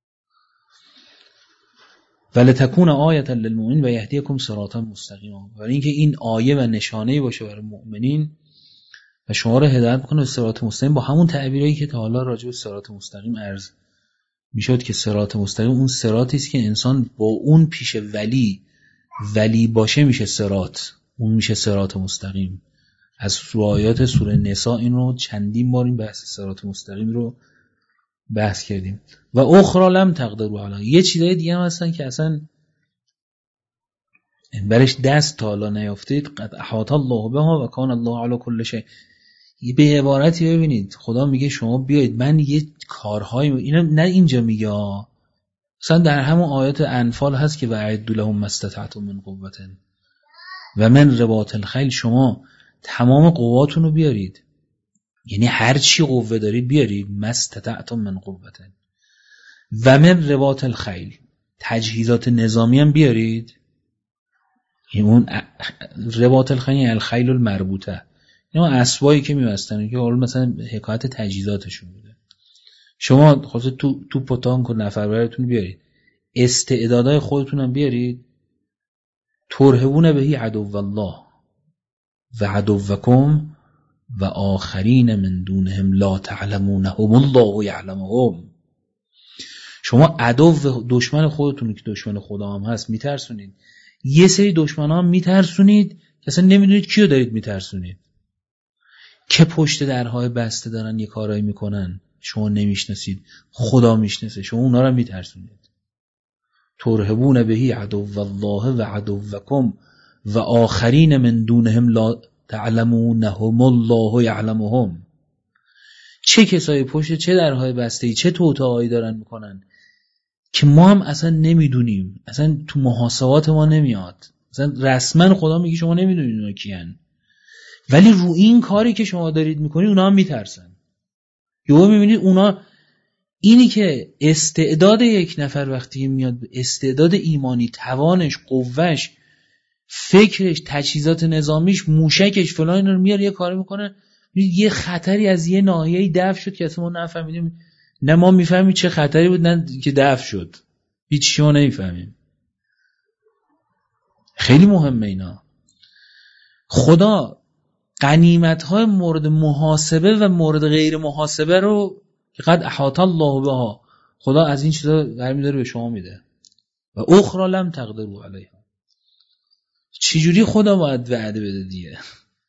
ولتکون آیة للمؤمنین و یهدیکم صراطا مستقیما. برای اینکه این آیه و نشانه‌ای باشه برای مؤمنین و شما رو هدایت کنه به صراط مستقیم، با همون تعبیری که تا حالا راجع به صراط مستقیم عرض میشد که صراط مستقیم اون صراطی است که انسان با اون پیش ولی باشه میشه صراط، اون میشه صراط مستقیم. از آیات سوره نساء این رو چندین بار این بحث صراط مستقیم رو بحث کردیم. و اخرى لم تقدروا علیها، یه چیزای دیگه هم هستن که اصلا برش دست تا حالا نیافتید. قد احاط الله بها و کان الله علی کل شیء. به عبارتی ببینید خدا میگه شما بیایید من یه کارهای اینا نه اینجا میگه، مثلا در همون آیات انفال هست که وعدوا لهم ما استطعتم من قوة و من رباط الخیل، شما تمام قواتون رو بیارید، یعنی هر چی قوه دارید بیارید، ما استطعتم من قوة و من رباط الخیل، تجهیزات نظامی هم بیارید. اون رباط الخیل الخیل المربوطه، اینا اسبایی که می‌بستن که حالا مثلا حکایت تجهیزاتشون بوده. شما خاصه تو پتانک و نفربرتون بیارید، استعدادهای خودتون هم بیارید. ترهبون بهی عدو الله و عدوکم و آخرین من دونهم لا تعلمونهم الله یعلمهم. شما عدو دشمن خودتون که دشمن خدا هم هست میترسونید، یه سری دشمن هم میترسونید که اصلا نمیدونید کیو دارید میترسونید، که پشت درهای بسته دارن یه کارایی میکنن شما نمیشناسید، خدا میشناسه، شما اونا رو میترسونید. ترهبون بهی عدو الله و عدوکم و آخرین من دونهم لا تعلمونهم الله یعلمهم. چه کسایی پشت چه درهای بسته‌ای چه توطئه‌ای دارن میکنن که ما هم اصلا نمیدونیم، اصلا تو محاسبات ما نمیاد، اصلا رسما خدا میگه شما نمیدونید اونا کیان، ولی رو این کاری که شما دارید میکنید اونا هم میترسن. یهو میبینید اونا، اینی که استعداد یک نفر وقتی میاد، استعداد ایمانی، توانش، قوهش، فکرش، تجهیزات نظامیش، موشکش، فلان اینا رو میاره یه کاری میکنه، یه خطری از یه ناحیه‌ای دفع شد که اصلا ما نفهمیدیم، نه ما میفهمیم چه خطری بود نه که دفع شد، هیچ ما نمیفهمیم. خیلی مهمه اینا. خدا غنیمت‌های مورد محاسبه و مورد غیر محاسبه رو قد احاط الله بها، خدا از این چیزا برمی‌داره به شما میده و اخرى لم تقدروا علیها. چجوری خدا باید وعده بده دیگه؟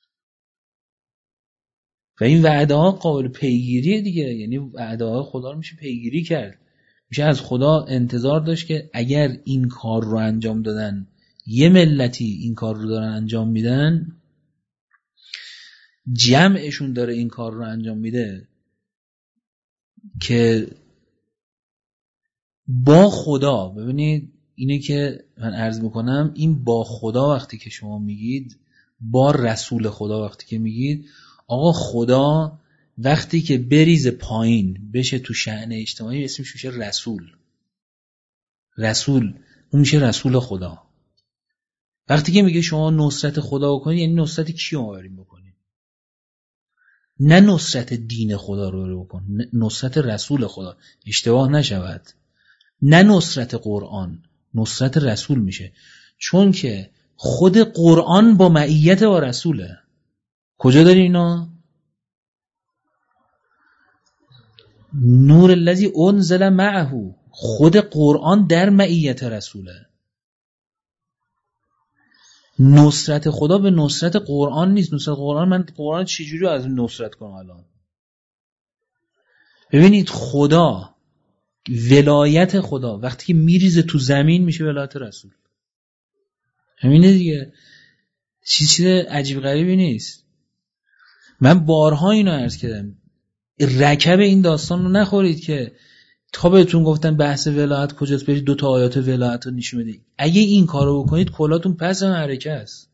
و این وعده ها قابل پیگیریه دیگه، یعنی وعده های خدا رو میشه پیگیری کرد، میشه از خدا انتظار داشت که اگر این کار رو انجام دادن، یه ملتی این کار رو دارن انجام میدن، جمعشون داره این کار رو انجام میده، که با خدا، ببینید اینه که من عرض میکنم، این با خدا وقتی که شما میگید، با رسول خدا وقتی که میگید، آقا خدا وقتی که بریزه پایین بشه تو شأن اجتماعی اسمش میشه رسول. رسول اون میشه رسول خدا. وقتی که میگه شما نصرت خدا بکنید، یعنی نصرت کی آوریم بکنید؟ نه نصرت دین خدا رو بکن، نصرت رسول خدا، اشتباه نشود، نه نصرت قرآن، نصرت رسول میشه، چون که خود قرآن با معیت با رسوله. کجا داری اینا؟ نور الذی انزل معه، خود قرآن در معیت رسوله. نصرت خدا به نصرت قرآن نیست. نصرت قرآن، من قرآن چجوری از نصرت کنم الان؟ ببینید خدا، ولایت خدا وقتی که میریزه تو زمین میشه ولایت رسول. همینه دیگه، چیز عجیب غریبی نیست. من بارها اینو عرض کردم، رکب این داستان رو نخورید که تا بهتون گفتن بحث ولایت کجاست، برید 2 تا آیات ولایت رو نشون بدید. اگه این کارو بکنید کلاتون پس معرکه است.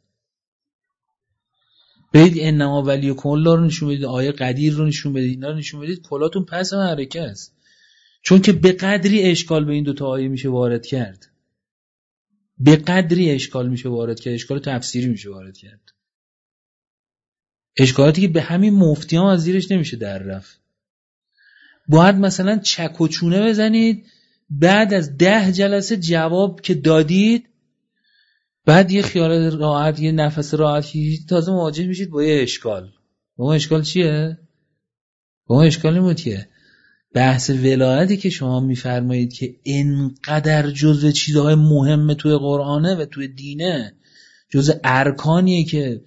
برید انما ولیکم الله رو نشون بدید، آیه قدیر رو نشون بدید، اینا رو نشون بدید، کلاتون پس معرکه است. چون که به قدری اشکال به این 2 تا آیه میشه وارد کرد، به قدری اشکال میشه وارد کرد، اشکال تفسیری میشه وارد کرد، اشکالاتی که به همین مفتی ها از زیرش نمیشه در رفت. باید مثلا چک و چونه بزنید، بعد از 10 جلسه جواب که دادید، بعد یه خیال راحت، یه نفس راحت، تازه مواجه میشید با یه اشکال. با اون اشکال چیه؟ با اون اشکال نموتیه بحث ولایتی که شما میفرمایید که اینقدر جزء چیزهای مهمه توی قرآنه و توی دینه، جزء ارکانیه که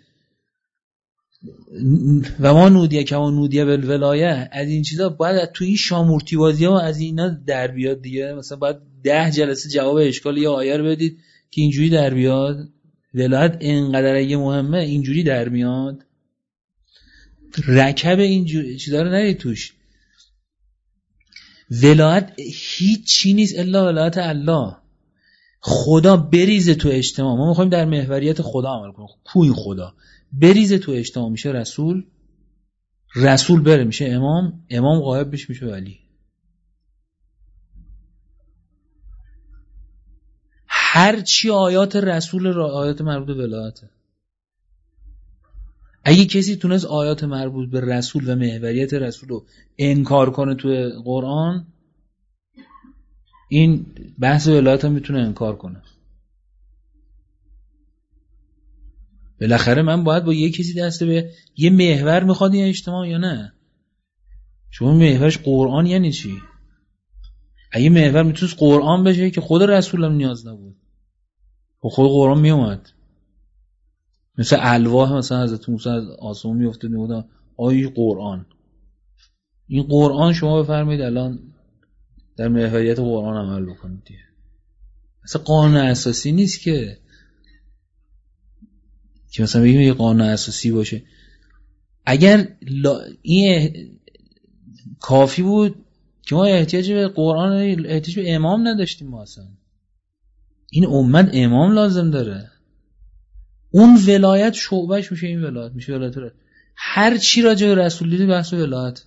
و ما نودیه که ما نودیه بالولایه، از این چیزا باید تو این شامورتی بازی ها از اینا در بیاد دیگه. مثلا باید 10 جلسه جواب اشکال یه آیه رو بدید که اینجوری در بیاد. ولایت اینقدر اگه مهمه اینجوری در میاد. رکب اینجوری چیزا رو نرید توش. ولایت هیچ چی نیست الا ولایت الله. خدا بریزه تو اجتماع، ما میخوایم در محوریت خدا عمل کنیم. کوی خدا بریزه تو اجتماع میشه رسول، رسول بره میشه امام، امام غایب بشه میشه ولی. هر چی آیات رسول آیات مربوط به ولایته. اگه کسی تونست آیات مربوط به رسول و محوریت رسول رو انکار کنه توی قرآن، این بحث ولایت هم میتونه انکار کنه. بالاخره من باید با یه کسی دسته به یه محور میخواد این اجتماع یا نه؟ شما محورش قرآن یعنی چی؟ اگه محور میتونست قرآن بشه که خود رسول هم نیاز نبود، خود قرآن میومد. مثل الواح مثلا حضرت موسی از آسمون میافتاد میگفت آیه قرآن. این قرآن شما بفرمایید الان در محوریت قرآن عمل بکنید دیگه. مثلا قانون اساسی نیست که که مثلا بگیم یه قانون اساسی باشه. اگر این کافی بود که ما احتیاج به قرآن، احتیاج به امام نداشتیم. ما اصلا این امت امام لازم داره. اون ولایت شعبهش میشه این ولایت، میشه ولایت رو. هر چی راجع به رسول دیدی بحث ولایت.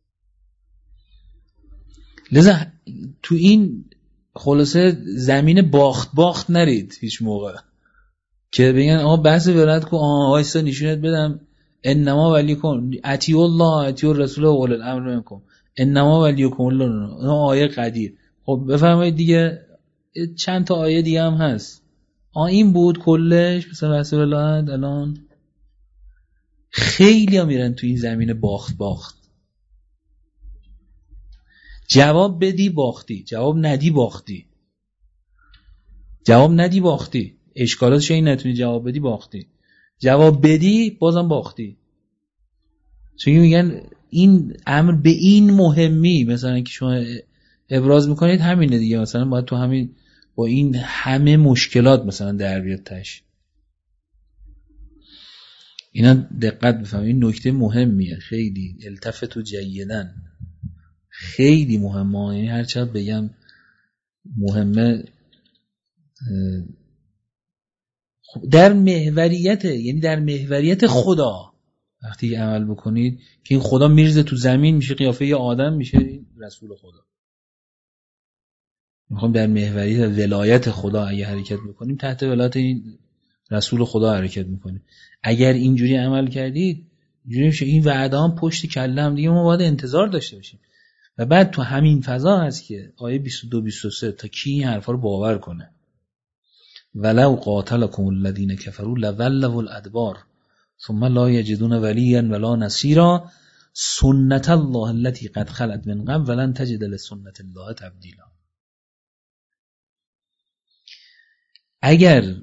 لذا تو این خلاصه زمین باخت نرید هیچ موقع که بگن آقا بحث ولایت کو، آیسا نشونت بدم انما ولیکم اطیعوا الله اطیعوا الرسول و اولي الامر منکم انما ولیکم الله. آیه قدیر. خب بفرمایید دیگه، چند تا آیه دیگه هم هست. این بود کلش مثلا بحث ولایت. الان خیلی ها میرن تو این زمین باخت. جواب بدی باختی، جواب ندی باختی. اشکالاتش این نتونی جواب بدی باختی، جواب بدی بازم باختی. چون میگن این امر به این مهمی مثلا که شما ابراز میکنید همینه دیگه، مثلا باید تو همین با این همه مشکلات مثلا در بیاد تاش. اینا دقت بفهمید، این نکته مهمیه خیلی. التفتوا جیداً، خیلی مهمه. یعنی هر چقدر بگم مهمه در محوریت، یعنی در محوریت خدا وقتی عمل بکنید که این خدا میرزه تو زمین میشه قیافه یه آدم، میشه رسول خدا. میخوام در محوریت ولایت خدا اگه حرکت بکنیم، تحت ولایت این رسول خدا حرکت میکنیم. اگر اینجوری عمل کردید اینجوری میشه این وعده هم پشت کله هم دیگه ما باید انتظار داشته باشیم. و بعد تو همین فضا هست که آیه 22-23 تا کی این حرفا رو باور کنه. ولو قاتلکم الذین کفروا لولوا الادبار ثم لا یجدون ولیا ولا نصیرا سنت الله التي قد خلت من قبل ولن تجد لسنت الله تبدیلا. اگر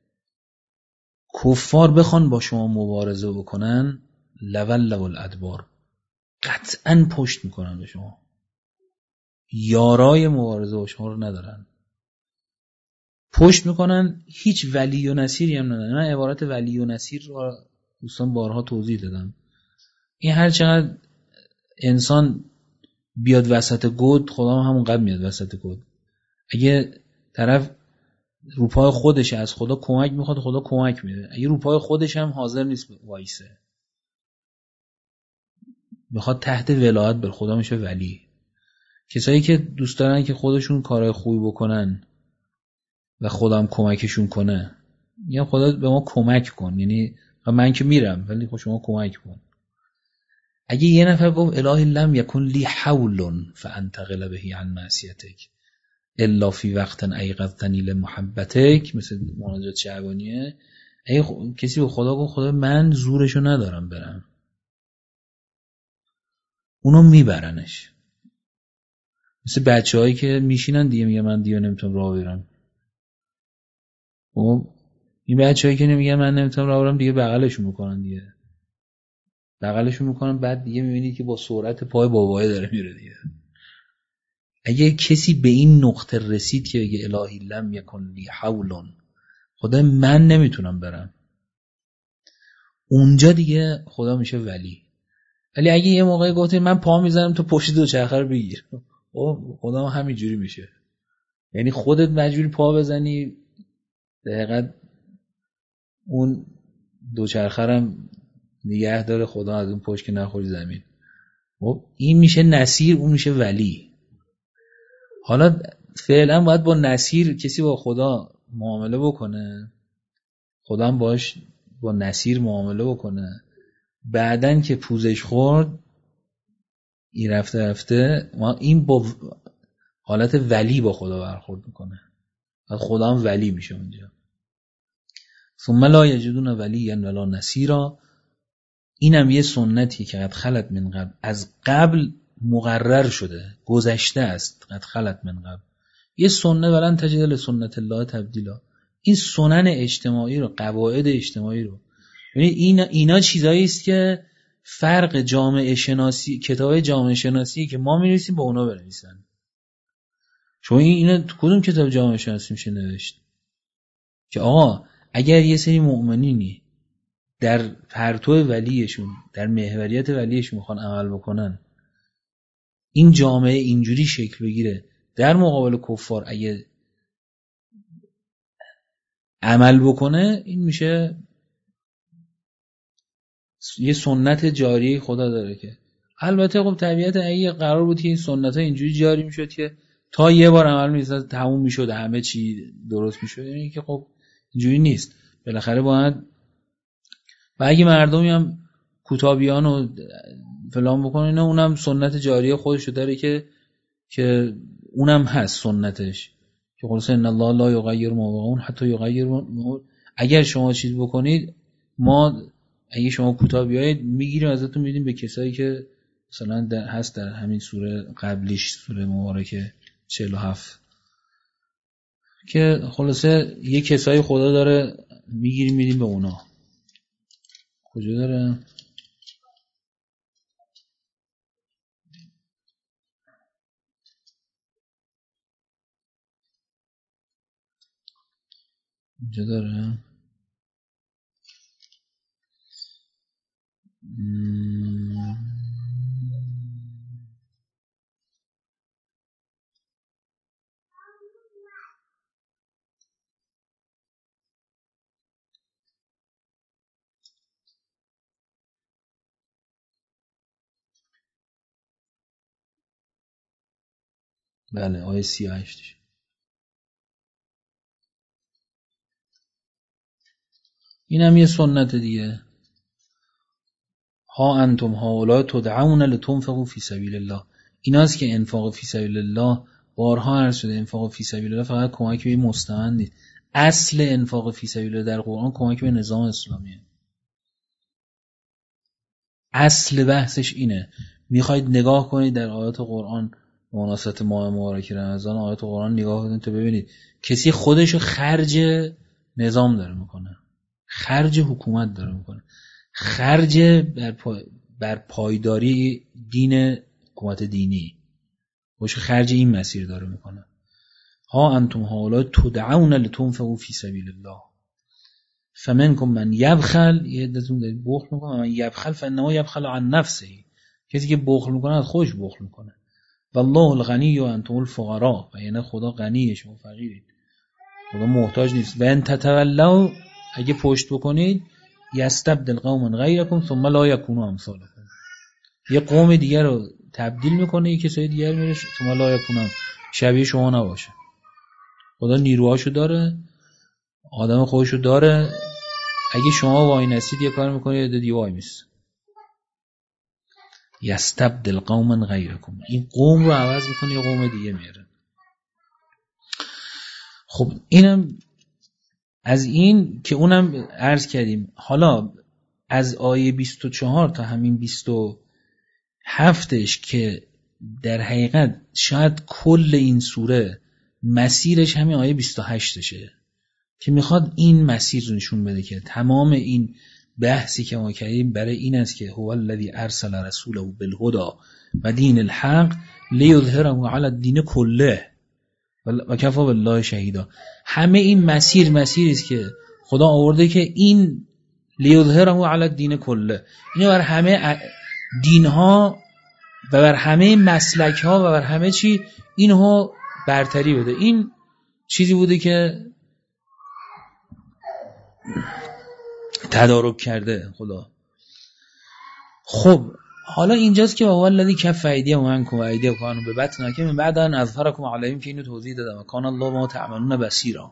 کفار بخوان با شما مبارزه بکنن لولوا الادبار، قطعا پشت میکنن به شما، یارای مبارزه با شما رو ندارن، پشت میکنن، هیچ ولی و نصیری هم ندارن. من عبارت ولی و نصیر رو دوستان بارها توضیح دادم. این هر چقدر انسان بیاد وسط گود، خدا هم همون قدر میاد وسط گود. اگه طرف روپای خودش از خدا کمک میخواد، خدا کمک میده. اگه روپای خودش هم حاضر نیست وایسه، میخواد تحت ولایت بر خدا، میشه ولی. کسایی که دوست دارن که خودشون کارهای خوبی بکنن و خدا هم کمکشون کنه، میگم خدا به ما کمک کن، یعنی من که میرم ولی خود شما کمک کن. اگه یه نفر گفت الهی لم یکن لی حول فانتقل بهی عن معصیتک الا فی وقت ایقظتنی لمحبتک، مثل مناجات شعبانیه، اگه کسی به خدا گفت خدا من زورشو ندارم برم، اونو میبرنش. مثل بچه‌هایی که میشینن دیگه میگن من دیگه نمیتونم راه برم. خب این بچه‌هایی که نمیگن من نمیتونم راه برم دیگه بغلشون میکنن، بعد دیگه میبینید که با سرعت پای بابای داره میره دیگه. اگه کسی به این نقطه رسید که بگه الهی لم یکن لی حول، خدا من نمیتونم برم، اونجا دیگه خدا میشه ولی. ولی اگه یه موقعی گفته من پا میزنم تو پشت دوچرخه رو بگیر، خدا همین جوری میشه. یعنی خودت مجبوری پا بزنی دقیقاً اون دوچرخه رو نگه داره خدا از اون پشت که نخوری زمین. این میشه نصیر، اون میشه ولی. حالا فعلا باید با نصیر کسی با خدا معامله بکنه، خدا هم باش با نصیر معامله بکنه. بعدن که پوزش خورد این رفته این با حالت ولی با خدا برخورد میکنه و خدا هم ولی میشه اونجا. ثم لا یجدون ولیا ولا نصیرا. اینم یه سنتی که قد خلت من قبل، از قبل مقرر شده، گذشته است. قد خلت من قبل یه سنت، ولن تجد لسنت الله تبدیلا. این سنن اجتماعی رو، قواعد اجتماعی رو، یعنی اینا چیزایی است که فرق جامعه شناسی، کتاب جامعه شناسی که ما می‌نویسیم با اونا بنویسن. شما اینا تو کدوم کتاب جامعه شناسی میشه نوشت که آقا اگر یه سری مؤمنینی در پرتو ولیشون، در محوریت ولیشون میخوان عمل بکنن، این جامعه اینجوری شکل بگیره، در مقابل کفار اگه عمل بکنه، این میشه یه سنت جاری خدا داره. که البته خب طبیعت اگه قرار بود که این سنت ها اینجوری جاری میشد که تا یه بار عمل میزد تموم میشد، همه چی درست میشد، یعنی که خب اینجوری نیست. بالاخره باید و اگه مردمی هم کتابیان و فلان بکنن، اونم سنت جاری خودشو داره که اونم هست سنتش، که خلاص ان الله لا یغیر ما بقوم حتی یغیر ما. اگر شما چیز بکنید، ما اگه شما کتابیای میگیریم ازتون میدیم به کسایی که مثلا هست در همین سوره قبلیش، سوره مبارکه 47، که خلاصه یه کسایی خدا داره میگیریم میدیم به اونا. کجا داره؟ اینجا داره. بله آیه 38. این هم یه سنت دیگه. ها انتم هؤلاء تدعون لتنفقوا فی سبیل الله. ایناست که انفاق فی سبیل الله بارها عرض شده، انفاق فی سبیل الله فقط کمک به مستمند نیست. اصل انفاق فی سبیل الله در قرآن کمک به نظام اسلامیه. اصل بحثش اینه. میخواید نگاه کنید در آیات قرآن مناسبت ماه مبارک رمضان، آیات قرآن نگاه کنید تا ببینید کسی خودشو خرج نظام داره میکنه، خرج حکومت داره میکنه، خرج بر پایداری دین، حکومت دینی باشه، خرج این مسیر داره میکنه. ها انتم هؤلاء تدعون لتنفقوا فی سبیل الله فمنکم من یبخل. یه عده‌تون دارید بخل میکنه، من یبخل فانما یبخل عن نفسه. کسی که بخل میکنه از خودش بخل میکنه. والله الغنی و انتم الفقراء. و یعنی خدا غنیه شما فقیرید، خدا محتاج نیست. و ان تتولوا، اگه پشت بکنید، یستبدل قوما غیرکم ثم لا یکونوا امثالکم. یه قوم دیگر رو تبدیل میکنه، یه کسای دیگر میره ثم لا یکونوا، شبیه شما نباشه. خدا نیروهاشو داره، آدم خودشو داره. اگه شما وای نستید یه کار میکنید، یه دیگه وای میست. یستبدل قوما غیرکم، این قوم رو عوض میکنه یه قوم دیگه میاره. خب اینم از این که اونم عرض کردیم. حالا از آیه 24 تا همین 27ش که در حقیقت شاید کل این سوره مسیرش همین آیه 28شه که میخواد این مسیر رو نشون بده که تمام این بحثی که ما کردیم برای این است که هو الذی ارسل رسوله بالهدى و دین الحق لیظهره علی الدین کله و کفی بالله شهیدا. همه این مسیری است که خدا آورده که این لیظهره علی الدین کله، اینو بر همه دین ها و بر همه مسلک ها و بر همه چی اینو برتری بده. این چیزی بوده که تدارک کرده خدا. خب حالا اینجاست که اول الذی کف ایدیهم عنکم و ایدیکم به بطن که من بعد ان اظهرکم علیهم که اینو توضیح دادم، کان الله ما تعملون بصیرا.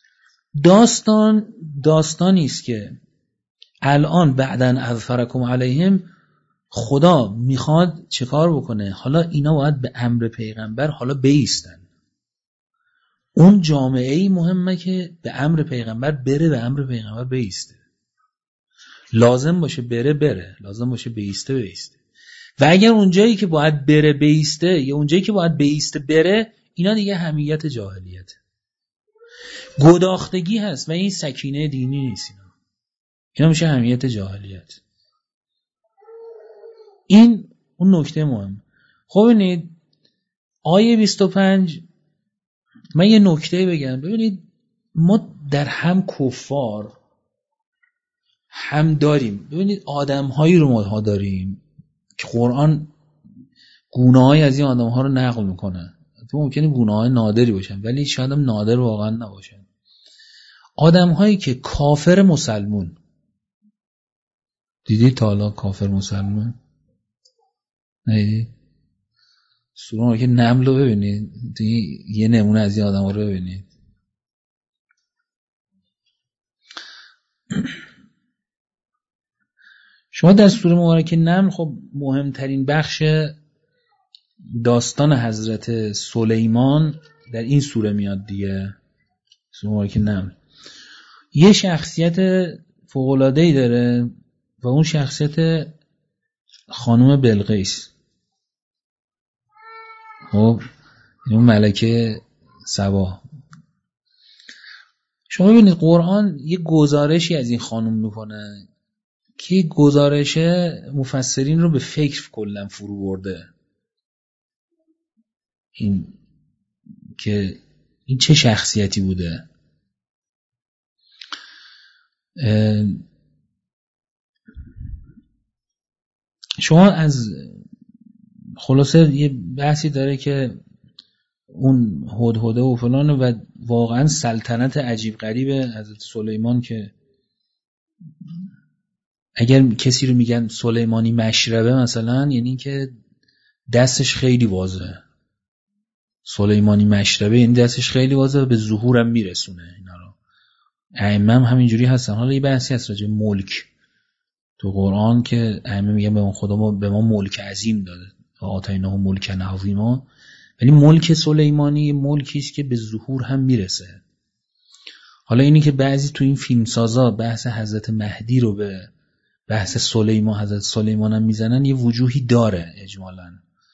داستانی است که الان بعد ان اظهرکم علیهم خدا میخواد چه کار بکنه. حالا اینا باید به امر پیغمبر حالا بایستن. اون جامعه‌ای مهمه که به امر پیغمبر بره، به امر پیغمبر بایسته. لازم باشه بره، لازم باشه بایسته. و اگر اونجایی که باید بره بایسته یا اونجایی که باید بایسته بره، اینا دیگه حمیت جاهلیت، گداختگی هست و این سکینه دینی نیست. اینا میشه حمیت جاهلیت. این اون نکته مهم. خب ببینید آیه 25 من یه نکته بگم. ببینید ما در هم کفار هم داریم. ببینید آدم‌هایی رو ما داریم که قرآن گونه‌های از این آدم‌ها رو نقل میکنه. تو ممکنه گونه‌های نادری باشن ولی شاید هم نادر واقعا نباشن. آدم‌هایی که کافر مسلمون، دیدید تا حالا کافر مسلمون؟ نه. سوره که نمل رو ببینید، یه نمونه از این آدم‌ها رو ببینید. شما در سوره مبارکه نمل خب مهمترین بخش داستان حضرت سلیمان در این سوره میاد دیگه. سوره مبارکه نمل یه شخصیت فوق‌العاده‌ای داره و اون شخصیت خانم بلقیس. خب اون ملکه سبا. شما ببینید قرآن یه گزارشی از این خانم میکنه که گزارش مفسرین رو به فکر کلا فرو برده. این که این چه شخصیتی بوده. شما از خلاصه یه بحثی داره که اون هدهده و فلانه و واقعا سلطنت عجیب غریب حضرت سلیمان که اگر کسی رو میگن سلیمانی مشربه مثلا یعنی که دستش خیلی واضحه. سلیمانی مشربه یعنی دستش خیلی واضحه و به ظهورم میرسونه اینا رو. ائمه هم همینجوری هستن. حالا یه بحثی هست راجع ملک تو قرآن که ائمه میگن به اون خدا به ما ملک عظیم داده، آتیناه ملک عظیما، ولی ملک سلیمانی ملکی است که به ظهور هم میرسه. حالا اینی که بعضی تو این فیلمسازا بحث حضرت مهدی رو به بحث سلیمان حضرت سلیمان هم میزنن یه وجوهی داره اجمالاً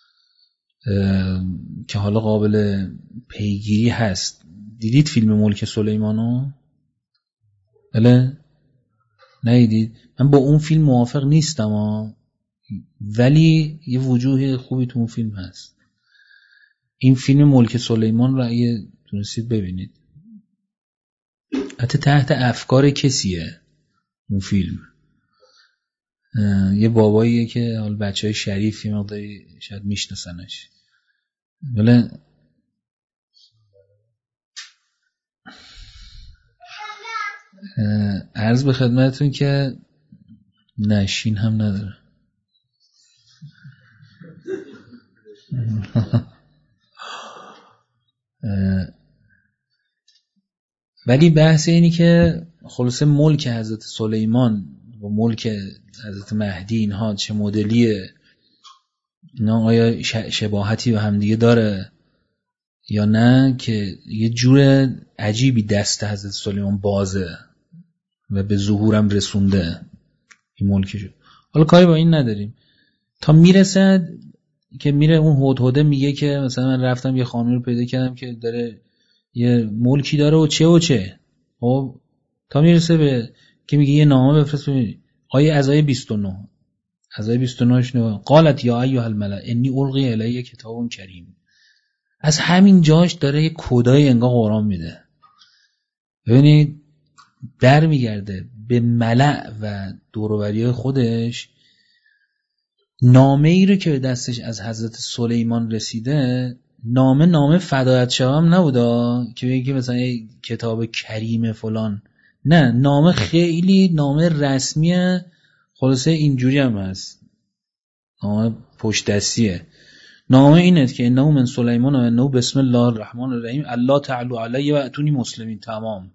که حالا قابل پیگیری هست. دیدید فیلم ملک سلیمانو؟ بله؟ ندیدید؟ من با اون فیلم موافق نیستم ولی یه وجوه خوبی تو اون فیلم هست. این فیلم ملک سلیمان رو اگه تونستید ببینید. حتی تحت افکار کسیه اون فیلم. یه باباییه که حال بچهای شریف یه مقداری شاید میشناسنش. ولی عرض به خدمتتون که نشین هم نداره. ولی بحث اینی که خلاصه ملک حضرت سلیمان و ملک حضرت مهدی اینها چه مدلیه، اینا آیا شباهتی به هم دیگه داره یا نه، که یه جور عجیبی دست حضرت سلیمان بازه و به ظهورم رسونده این ملکشو. حالا کاری با این نداریم تا میرسد که میره اون هدهده میگه که مثلا من رفتم یه خانمی رو پیدا کردم که داره یه ملکی داره و چه خب تا میرسه به که میگه یه نامه بفرست. آیه از آیه 29 از آیه 29 نو قالت یا ایها الملأ انی القی الی کتاب کریم. از همین جاش داره یه کدای انگار قرآن میده. ببینید در میگرده به ملأ و دوروبری خودش نامه ای رو که به دستش از حضرت سلیمان رسیده. نامه فدایت شوم نبودا که بگه مثلا یه کتاب کریم فلان، نه، نامه خیلی نامه رسمیه. خلاصه اینجوری هم هست، نامه پشت دستیه. نامه اینه که انه من سلیمان و انه بسم الله الرحمن الرحیم الله تعالی علی و اتونی مسلمین. تمام.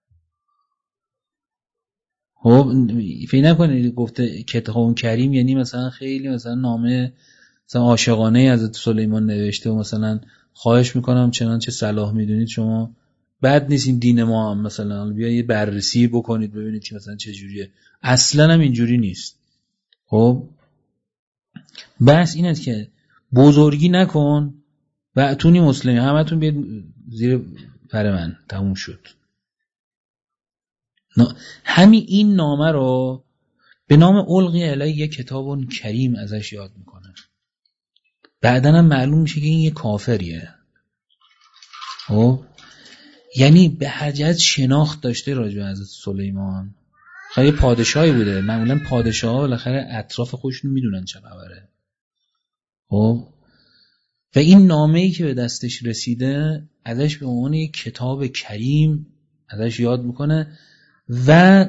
خب فکر نکنید گفته کتاب کریم یعنی مثلا خیلی مثلا نامه مثلا عاشقانه حضرت سلیمان نوشته و مثلا خواهش میکنم چنانچه صلاح میدونید شما بد نیست این دین ما هم مثلا بیا یه بررسی بکنید ببینید که مثلا چه جوریه. اصلا هم اینجوری نیست. خب بس اینه که بزرگی نکن و اتونی مسلمی، همتون بیاد زیر پر من. تموم شد. همین این نامه رو به نام القی علیه کتاب کریم ازش یاد میکنه. بعدن هم معلوم میشه که این یه کافریه. خب یعنی به هر جهت شناخت داشته راجع به حضرت سلیمان. خیلی پادشاهی بوده. معمولا پادشاه‌ها بالاخره اطراف خودشون میدونن چه خبره. خب و این نامه‌ای که به دستش رسیده ازش به عنوان یک کتاب کریم ازش یاد میکنه و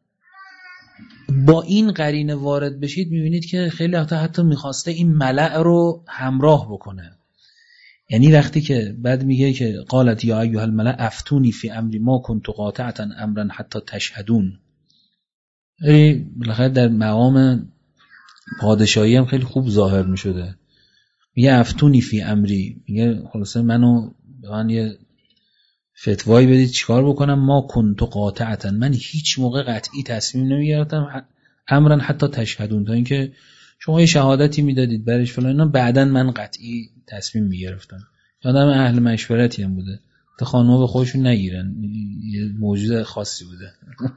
با این قرینه وارد بشید میبینید که خیلی حتی میخواسته این ملأ رو همراه بکنه. یعنی وقتی که بعد میگه که قالت یا ایها الملأ افتونی فی امری ما کنت قاطعة امرا حتی تشهدون. بالاخره در مقام پادشاهی هم خیلی خوب ظاهر میشده. میگه افتونی فی امری، میگه خلاصه من یه فتوایی بدید چیکار بکنم. ما کنت قاطعة، من هیچ موقع قطعی تصمیم نمیگرفتم. امرا حتی تشهدون، تا اینکه شما یه شهادتی میدادید برش فلان اینا، بعدن من قطعی تصمیم میگرفتم. آدم اهل مشورتی هم بوده. تا خانوما به خودشون نگیرن، یه موجود خاصی بوده.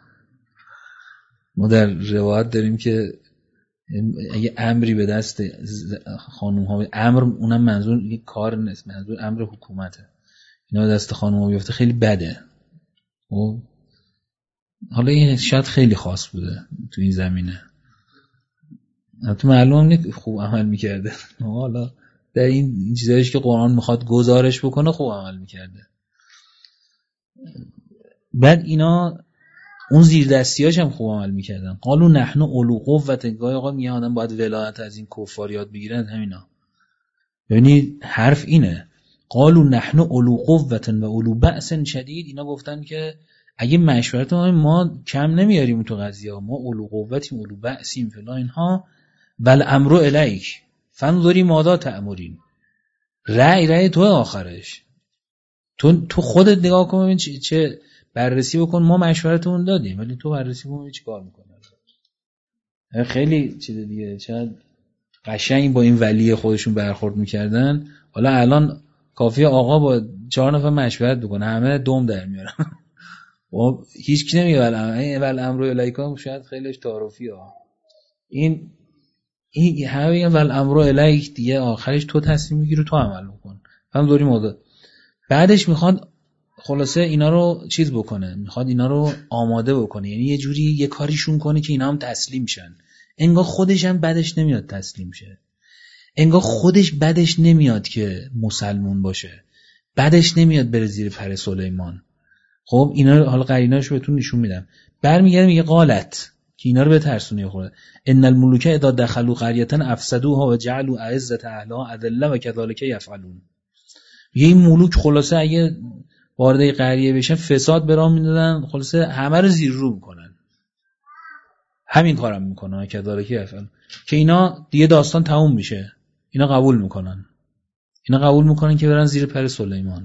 ما در روایت داریم که اگه امری به دست خانوم ها، امر اونم منظور یک کار نیست، منظور امر حکومته، اینا به دست خانوم ها بیفته خیلی بده. حالا این شاید خیلی خاص بوده تو این زمینه، تو معلوم نیست خوب عمل میکرده. حالا در این چیزایش که قرآن میخواد گزارش بکنه خوب عمل میکرده. بعد اینا اون زیر دستیاش هم خوب عمل میکردن. قالوا نحن اولو قوة، گاهی آقا میگه آدم باید ولایت از این کفار یاد بگیرن. همینا یعنی حرف اینه، قالوا نحن اولو قوة و اولو بأس شدید. اینا گفتن که اگه مشورت ما کم نمیاریم تو قضیه، ما اولو قوتیم اولو بأسیم فلان اینها، بل امرو الیک فانظری ماذا تأمرین. رأی تو آخرش، تو خودت نگاه کن ببین چه بررسی بکن. ما مشورتمون دادیم ولی تو بررسی کن چی کار میکنه. خیلی چیز دیگه، چقدر قشنگ با این ولی خودشون برخورد میکردن. حالا الان کافیه آقا با 4 نفر مشورت بکنه همه دوم در میارن. و هیچ کی نمیگه ول امرو الیکم، شاید خیلیش تعارفیه. این همه میگن ول امرو الیک دیگه، آخرش تو تصمیم میگیری تو عمل بکن. هم دوری موضوع. بعدش میخواد خلاصه اینا رو چیز بکنه، میخواد اینا رو آماده بکنه، یعنی یه جوری یه کاریشون کنه که اینا هم تسلیم شن. انگار خودش هم بدش نمیاد تسلیم شه، انگار خودش بدش نمیاد که مسلمون باشه، بدش نمیاد بره زیر پر سلیمان. خب اینا حالا قریناشو بهتون نشون میدم. برمیگرده میگه قالت، که اینا رو بترسونه خورده، ان الملوک اذا دخلوا قريه افسدوها وجعلوا اعزه اهلها اذله وكذلك يفعلون. این ملوک خلاصه اگه وارد قریه بشن فساد به راه میندازن، خلاصه همه رو زیر رو میکنن. همین کارم میکنن كذلك يفعلون، که اینا دیگه داستان تموم میشه. اینا قبول میکنن که برن زیر پر سلیمان.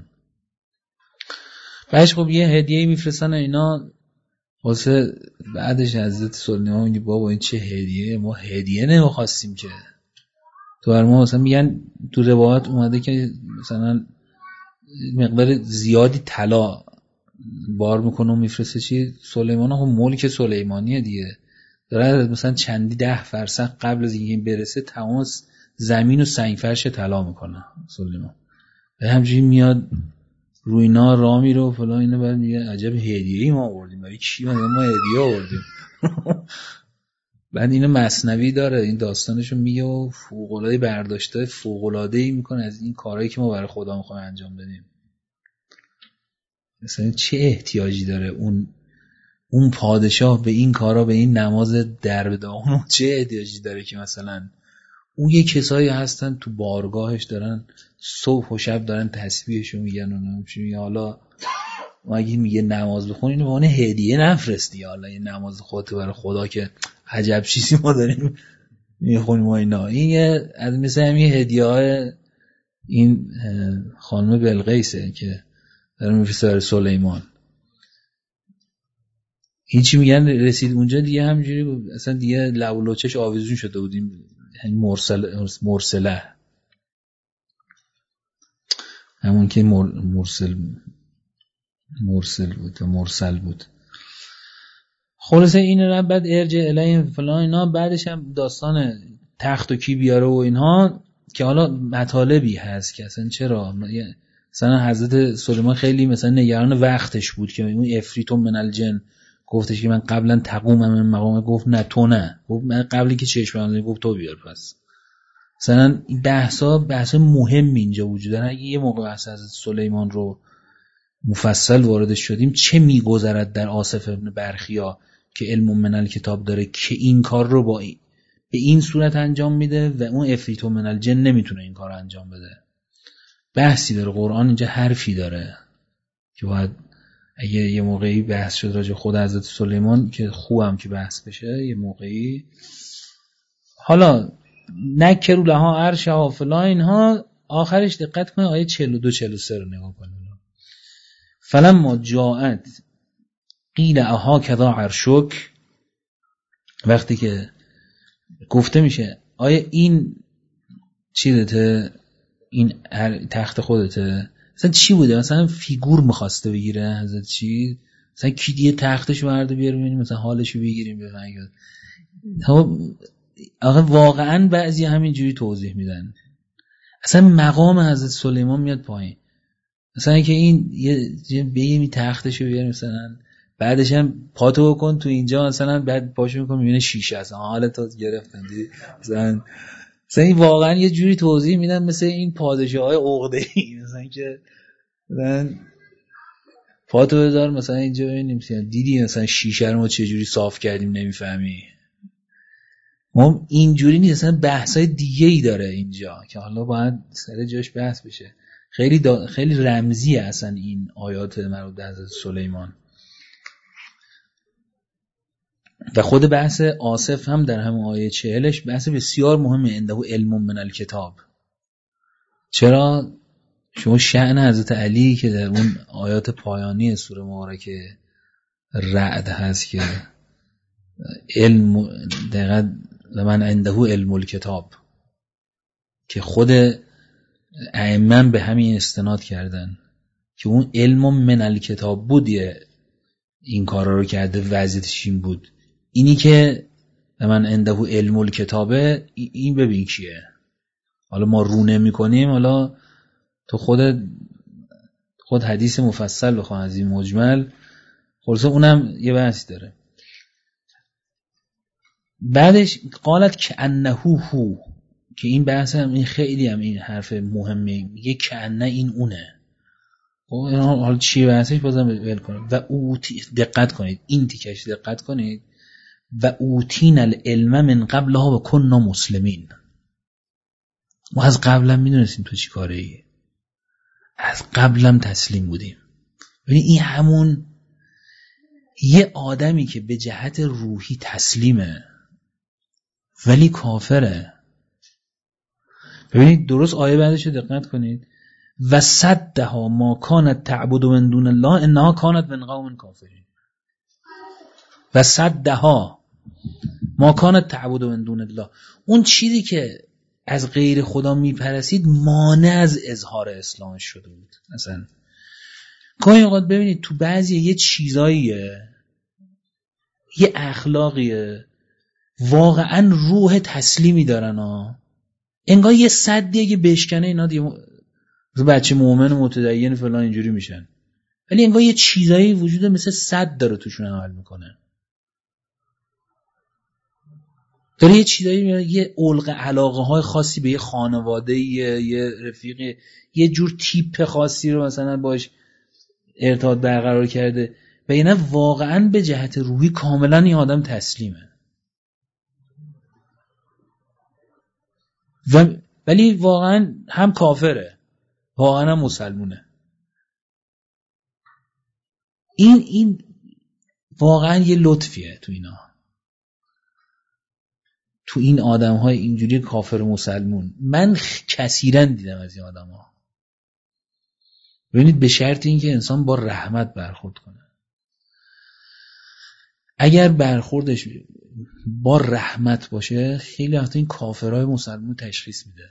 بعدش خب یه هدیه میفرستن اینا، واسه بعدش حضرت سلیمان میگه بابا این چه هدیه، ما هدیه نمیخواستیم که. تو برما مثلا میگن تو روایت اومده که مثلا مقدار زیادی طلا بار میکنه و میفرسته. چی سلیمان ها ملک سلیمانیه دیگه، داره مثلا چندی 10 فرسخ قبل از اینکه برسه تمام زمین و سنگفرش طلا میکنه سلیمان. به همچنین میاد روی اینا راه میره و فلان اینا، بعد میگه عجب هدیه‌ای ما آوردیم برای کی، ما هدیه آوردیم. بعد اینو مثنوی داره این داستانشو میگه و فوق‌العاده برداشته فوق‌العاده‌ای میکنه از این کارهایی که ما برای خدا میخوایم انجام بدیم. مثلا چه احتیاجی داره اون پادشاه به این کارا، به این نماز درب داغون، چه احتیاجی داره که مثلا اون یه کسایی هستن تو بارگاهش دارن صبح و شب دارن تسبیحشو میگن و نمیشه. حالا اگه میگه نماز بخون اینو به اون هدیه نفرستی، حالا این نماز خودت برای خدا که عجب چیزی ما داریم میخونیم و اینا. این از مثل همین هدیه‌های این خانم بلقیسه که داره میفرسته برای سلیمان. هیچی میگن رسید اونجا دیگه همینجوری اصلا دیگه لب و لوچش آویزون شده بودیم. مرسله همون که مرسل بود. خلاصه این رو بعد ارجع الیهم فلان اینا. بعدش هم داستان تخت و کی بیاره و اینها که حالا مطالبی هست که اصلا چرا مثلا حضرت سلیمان خیلی مثلا نگران وقتش بود که اون افریت من الجن گفتش که من قبلا تقومم من مقام، گفت نه تو نه، گفت من قبلی که چشم بندم، گفت تو بیار. پس مثلا این بحث مهم اینجا وجود داره. اگه یه موقع بحث حضرت سلیمان رو مفصل وارد شدیم، چه میگذرد در آصف ابن برخیا که علم من الکتاب داره که این کار رو به این صورت انجام میده و اون عفریت من الجن نمیتونه این کار رو انجام بده. بحثی داره قرآن اینجا، حرفی داره که باید اگه یه موقعی بحث شد راجع خود حضرت سلیمان که خوبم که بحث بشه یه موقعی. حالا نکروا لها عرشها فلان اینها، آخرش دقت کنید آیه 42 43 رو نگاه کنید. فلما جاءت قیل اهاکذا عرشک، وقتی که گفته میشه آیا این چیزته، این تخت خودته، مثلا چی بوده، مثلا فیگور میخواسته بگیره حضرت چی، مثلا کی دیگه تختش برده بیاره ببینیم مثلا حالشو بگیریم بفهمید. آخه واقعا بعضی همین جوری توضیح میدن، اصلا مقام حضرت سلیمان میاد پایین. مثلا که این یه بگیم تختشو بیاره، مثلا بعدش هم پاتو بکن تو اینجا، مثلا بعد پاشو میکنم میبینه شیشه است، حالت گرفتن دیدی. مثلا این واقعا یه جوری توضیح میدن مثل این پادشاهای عقده‌ای، مثلا که مثلا پاتو بذار مثلا اینجا ببینیم دیدی مثلا شیشه رو ما چه جوری صاف کردیم نمیفهمی. ما اینجوری نیست، مثلا بحثای دیگه‌ای داره اینجا که حالا باید سر جاش بحث بشه. خیلی رمزیه اصلا این آیات مربوط به حضرت سلیمان. و خود بحث آصف هم در همون آیه 40 بحث بسیار مهمه، عنده علم من الکتاب. چرا؟ شما شأن حضرت علی که در اون آیات پایانی سوره مبارکه رعد هست که علم دقیقا من عنده علم الکتاب، که خود ائمه به همین استناد کردن که اون علم من الکتاب بود این کارا رو کرده، وضعیتش این بود. اینی که من عنده علم الکتابه، این ببین کیه. حالا ما رو نمی کنیم، حالا تو خود حدیث مفصل بخواه از این مجمل، خلاصه اونم یه بحثی داره. بعدش قالت که انه هو، که این بحث هم این خیلی هم این حرف مهمه، میگه که انه این اونه. حالا چیه بحثش بازم ول کنید. و دقت کنید این تیکش دقت کنید. و اوتین العلم من قبلها و کننا مسلمین. ما از قبلم میدونستیم تو چی کاره ای، از قبلم تسلیم بودیم. ببین این همون یه آدمی که به جهت روحی تسلیمه ولی کافره. ببینید درست آیه بعدش رو دقت کنید. و صدها ما کانت تعبد من دون الله انها کانت من قوم کافرین. و صدها ما کانت تعبد من دون الله، اون چیزی که از غیر خدا میپرسید مانع از اظهار اسلامش شده بود. مثلا گاهی اوقات ببینید تو بعضی یه چیزاییه، یه اخلاقیه واقعا روح تسلیمی دارن انگار یه صدی اگه بشکنه اینا دیگه بچه مومن و متدین فلان اینجوری میشن، ولی انگار یه چیزایی وجوده مثل صد داره توشون عمل میکنه، داره یه چیزایی، یه علق علاقه های خاصی به یه خانواده، یه رفیق، یه جور تیپ خاصی رو مثلا باش ارتباط برقرار کرده و اینا واقعا به جهت روحی کاملا این آدم تسلیمه. ولی واقعا هم کافره، واقعا هم مسلمونه. این واقعا یه لطفیه تو اینا، تو این آدم های اینجوری کافر و مسلمون. من کثیراً دیدم از این آدم ها. ببینید به شرط اینکه انسان با رحمت برخورد کنه. اگر برخوردش با رحمت باشه خیلی وقتا این کافرهای مسلمون تشخیص میده.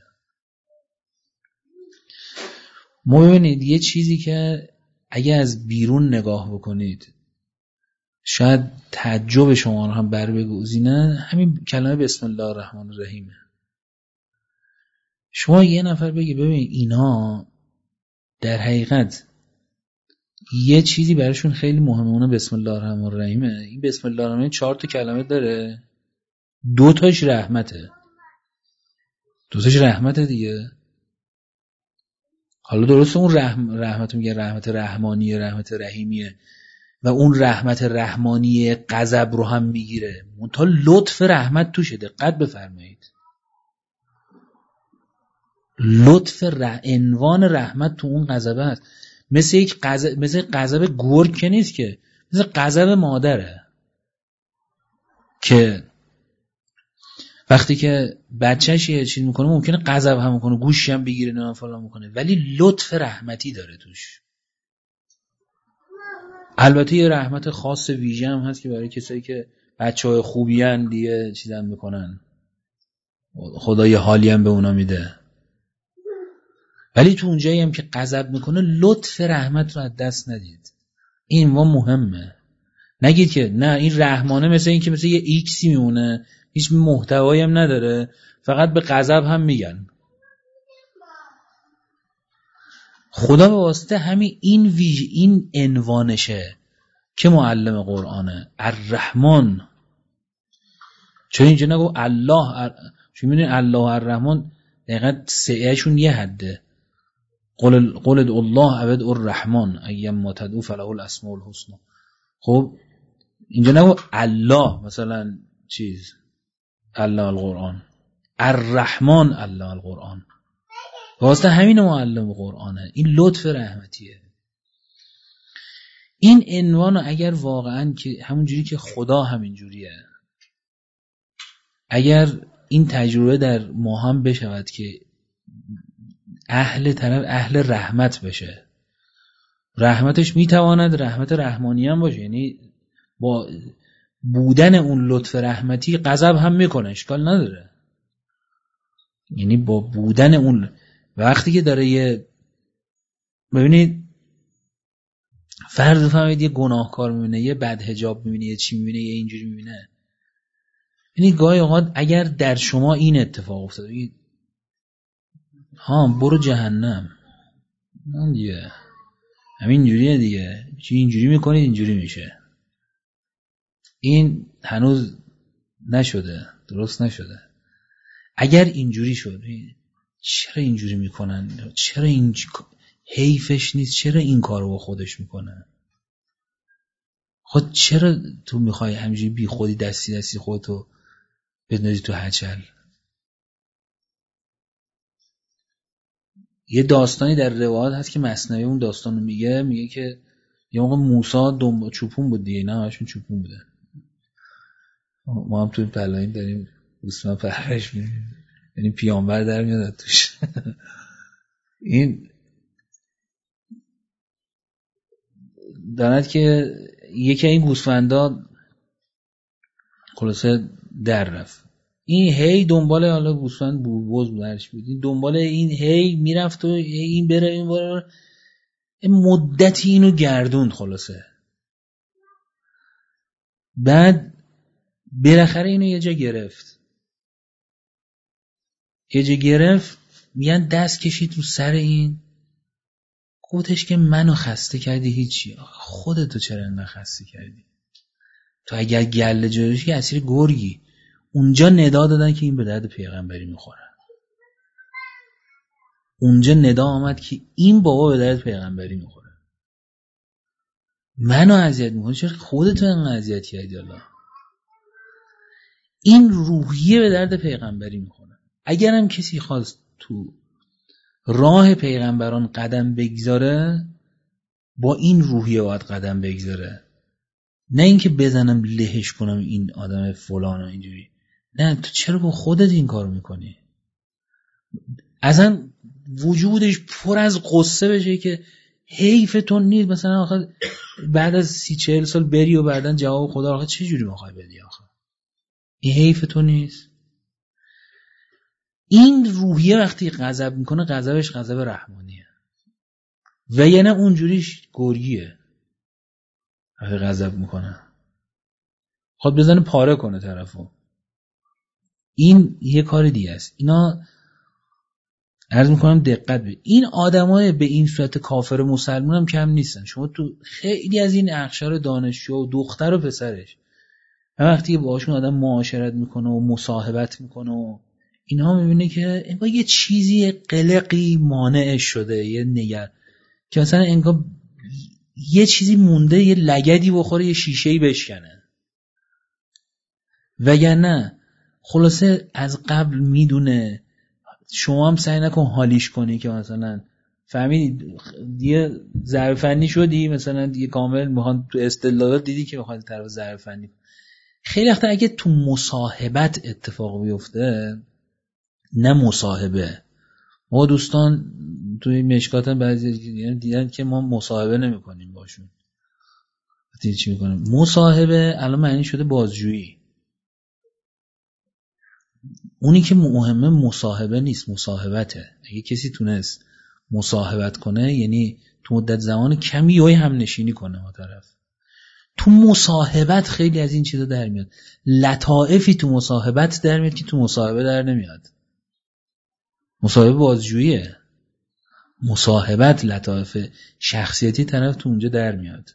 ما ببینید یه چیزی که اگه از بیرون نگاه بکنید شاید تعجب شما رو هم بر بگزینه، همین کلمه بسم الله الرحمن الرحیم. شما یه نفر بگی ببین اینا در حقیقت یه چیزی براشون خیلی مهمه، اون بسم الله الرحمن الرحیمه. این بسم الله الرحمن 4 تا کلمه داره، 2 تاش رحمته. 2 تاش رحمته دیگه. حالا درسته اون رحمت میگه رحمت رحمانیه، رحمت رحیمیه و اون رحمت رحمانی غضب رو هم میگیره، منتها لطف رحمت توشه. دقت بفرمایید، لطف عنوان رحمت تو اون غضب هست. مثل یک غضب، مثل غضب گرگ که نیست که، مثل غضب مادره که وقتی که بچه‌ش یه چیز میکنه ممکنه غضب هم میکنه، گوشی هم بگیره نه فلان میکنه، ولی لطف رحمتی داره توش. البته یه رحمت خاص ویژه هم هست که برای کسایی که بچه‌های خوبی ان دیگه چیزام میکنن، خدا یه حالی هم به اونا میده. ولی تو اونجایی هم که غضب میکنه لطف رحمت رو از دست ندید. این ما مهمه. نگید که نه این رحمانه مثل این که مثل یه ایکسی میمونه، هیچ محتوایی هم نداره، فقط به غضب هم میگن. خدا به واسطه همین این عنوانشه که معلم قرآنه، الرحمن. چون اینجا نگو الله چون میدونی الله الرحمن دقیقا سعیشون یه حده. قل ادعوا الله او ادعوا الرحمن ایما تدعوا فله الاسماء الحسنى. خب اینجا نگو الله مثلا چیز الله القرآن، الرحمن الله القرآن. واسطه همین معلم قرآنه، این لطف رحمتیه. این عنوان اگر واقعا که همونجوری که خدا همینجوریه، اگر این تجربه در ما هم بشود که اهل رحمت بشه، رحمتش میتواند رحمت رحمانی هم باشه، یعنی با بودن اون لطف رحمتی غضب هم میکنه، اشکال نداره. یعنی با بودن اون وقتی که داره یه ببینید فرض فهمید یه گناهکار میبینه، یه بدحجاب میبینه، یه چی میبینه، یه اینجوری میبینه، یعنی گاهی اوقات اگر در شما این اتفاق افتاد بگید ها برو جهنم، من دیگه همین جوریه دیگه، چی اینجوری میکنید اینجوری میشه. این هنوز نشده، درست نشده. اگر اینجوری شد چرا اینجوری میکنن، چرا این حیفش نیست، چرا این کارو با خودش میکنه، خود چرا تو میخوای همینجوری بی خودی دستی خودتو بندازی تو هچل. یه داستانی در روایات هست که مثنوی اون داستانو میگه که یه موقع موسی چوپون بود دیگه، نه همشون چوپون بوده. ما هم توی پلایم داریم دوستان پرش میدیم، یعنی پیامبر در میاد توش. این داند که یکی این گوسفندا خلاصه در رفت، این هی دنبال حالا گوسفند بوز بودرش بود، این دنبال این هی میرفت و این بره این بره، مدتی اینو گردوند خلاصه. بعد بالاخره اینو یه جا گرفت، میگن دست کشید رو سر این، گفتش که منو خسته کردی، هیچی، خودتو چرا انقدر خسته کردی، تو اگر گله جوشی اسیر گرگی. اونجا ندا دادن که این به درد پیغمبری میخوره، اونجا ندا آمد که این بابا به درد پیغمبری میخوره، منو اذیت میکنه، چرا خودتو انقدر اذیت کردی. الله این روحیه به درد پیغمبری میخوره. اگرم کسی خواست تو راه پیغمبران قدم بگذاره، با این روحیه باید قدم بگذاره، نه اینکه بزنم لهش کنم این آدم فلان و اینجوری. نه، تو چرا با خودت این کارو میکنی؟ اصلا وجودش پر از قصه بشه که حیفتون نیست، مثلا آخه بعد از 30-40 سال بری و بعدن جواب خدا آخه چه جوری میخوای بدی، آخه این حیفتون نیست. این روحیه وقتی غضب میکنه، غضبش غضب رحمانیه، و یعنی اونجوریش گرگیه. وقتی غضب میکنه خود بزنه پاره کنه طرفو، این یه کار دیگه است. اینا عرض میکنم دقت به این آدمای به این صورت کافر مسلمان هم کم نیستن. شما تو خیلی از این اقشار دانشجو و دختر و پسرش وقتی که باهاشون آدم معاشرت میکنه و مصاحبت میکنه و اینها میبینه که انگار یه چیزی قلقی مانعش شده، یه نگر که مثلا انگار یه چیزی مونده، یه لگدی بخوره، یه شیشه‌ای بشکنه. وگرنه خلاصه از قبل میدونه. شما هم سعی نکن حالیش کنی که مثلا فهمیدی دیگه ضرب فنی شدی، مثلا دیگه کامل میخوان تو استدلالات دیدی که میخواد طرف ضرب فنی. خیلی وقتا اگه تو مصاحبت اتفاق بیفته، نه مصاحبه. ما دوستان توی مشکات هم بعضی دیدن که ما مصاحبه نمی کنیم باشون. دیدی چی میکنیم؟ مصاحبه الان معنی شده بازجویی. اونی که مهمه مصاحبه نیست، مصاحبته. اگه کسی تونست مصاحبت کنه، یعنی تو مدت زمان کمی یه هم نشینی کنه با طرف، تو مصاحبت خیلی از این چیزا در میاد. لطائفی تو مصاحبت در میاد که تو مصاحبه در نمیاد. مصاحبه بازجوییه، مصاحبت لطائف شخصیتی طرف تو اونجا در میاد.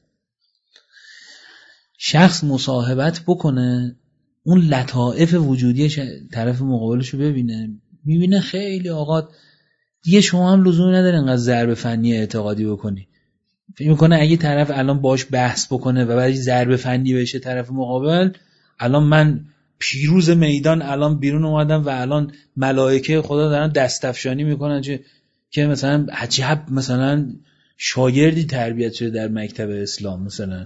شخص مصاحبت بکنه، اون لطائف وجودی طرف مقابلشو ببینه، میبینه خیلی اوقات دیگه شما هم لزومی نداره انقدر ضرب فنی اعتقادی بکنی. فکر میکنه اگه طرف الان باش بحث بکنه و بعد ضرب فنی بشه طرف مقابل، الان من پیروز میدان الان بیرون اومدم و الان ملائکه خدا دارن دستفشانی میکنن که مثلا عجب مثلا شاگردی تربیت شده در مکتب اسلام. مثلا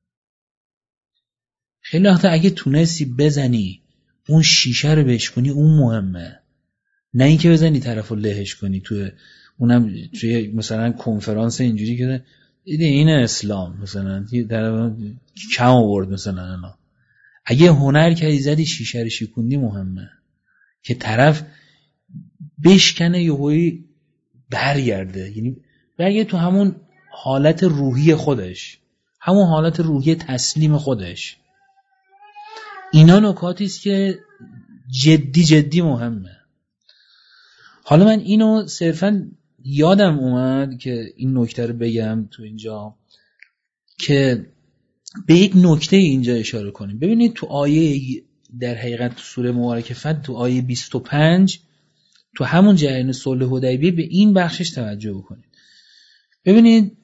خیلی وقتا اگه تونستی بزنی اون شیشه رو بشکنی، اون مهمه، نه اینکه بزنی طرفو لهش کنی. اونم توی مثلا کنفرانس اینجوری که دیدی این اسلام مثلا طرف کم آورد مثلا انا. اگه هنر کردی زدی شیشه رو شکوندی، مهمه که طرف بشکنه یهویی برگرده، یعنی برگرده تو همون حالت روحی خودش، همون حالت روحی تسلیم خودش. اینا نکاتی است که جدی مهمه. حالا من اینو صرفا یادم اومد که این نکته رو بگم تو اینجا، که به یک نکته اینجا اشاره کنیم. ببینید تو آیه در حقیقت سوره مبارکه فتح تو آیه 25 تو همون جریان صلح حدیبیه به این بخشش توجه بکنید. ببینید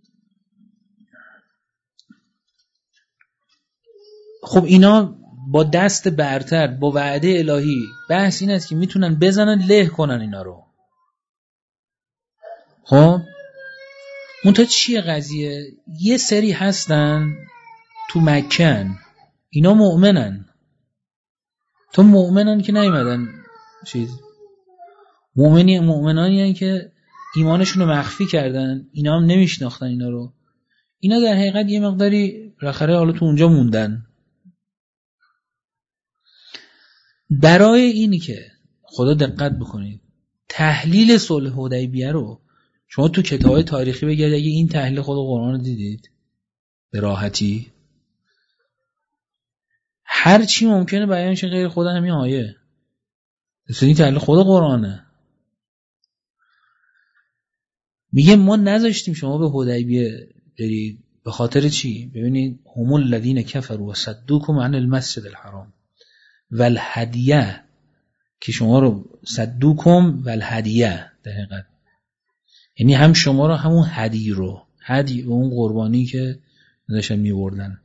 خب اینا با دست برتر، با وعده الهی، بحث این است که میتونن بزنن له کنن اینا رو. خب منتها چیه قضیه؟ یه سری هستن تو مکن، اینا مؤمنن. تو مؤمنن که نیومدن چیز، مؤمنانی هستن که ایمانشون رو مخفی کردن، اینا هم نمیشناختن اینا رو. اینا در حقیقت یه مقداری رخره حالا تو اونجا موندن. برای اینی که خدا دقت بکنید، تحلیل صلح حدیبیه رو شما تو کتاب‌های تاریخی بگردید، اگه این تحلیل خود قرآن رو دیدید به راحتی، هر چی ممکنه بیان شه غیر خود همین آیه. این تحلیل خود قرآنه. میگه ما نذاشتیم شما به حدیبیه برید. به خاطر چی؟ ببینید هم الذین کفروا و صدوکم عن المسجد الحرام والهدیه، که شما رو صدوکم والهدیه در حقیقت یعنی هم شما رو همون هدی رو، هدی اون قربانی که داشتن می‌بردن،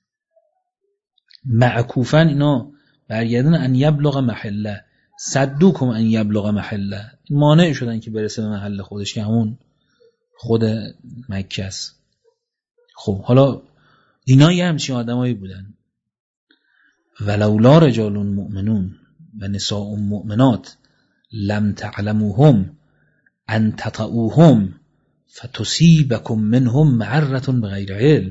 معکوفاً اینا برگردن ان یبلغ محله، صدوکم ان یبلغ محله، مانع شدن که برسه به محل خودش که همون خود مکه است. خب حالا اینا یه همچین آدمایی بودن. ولولا رجال مؤمنون و نساء مؤمنات لم تعلموهم ان تطئوهم فتصيبكم منهم معرة بغیر علم.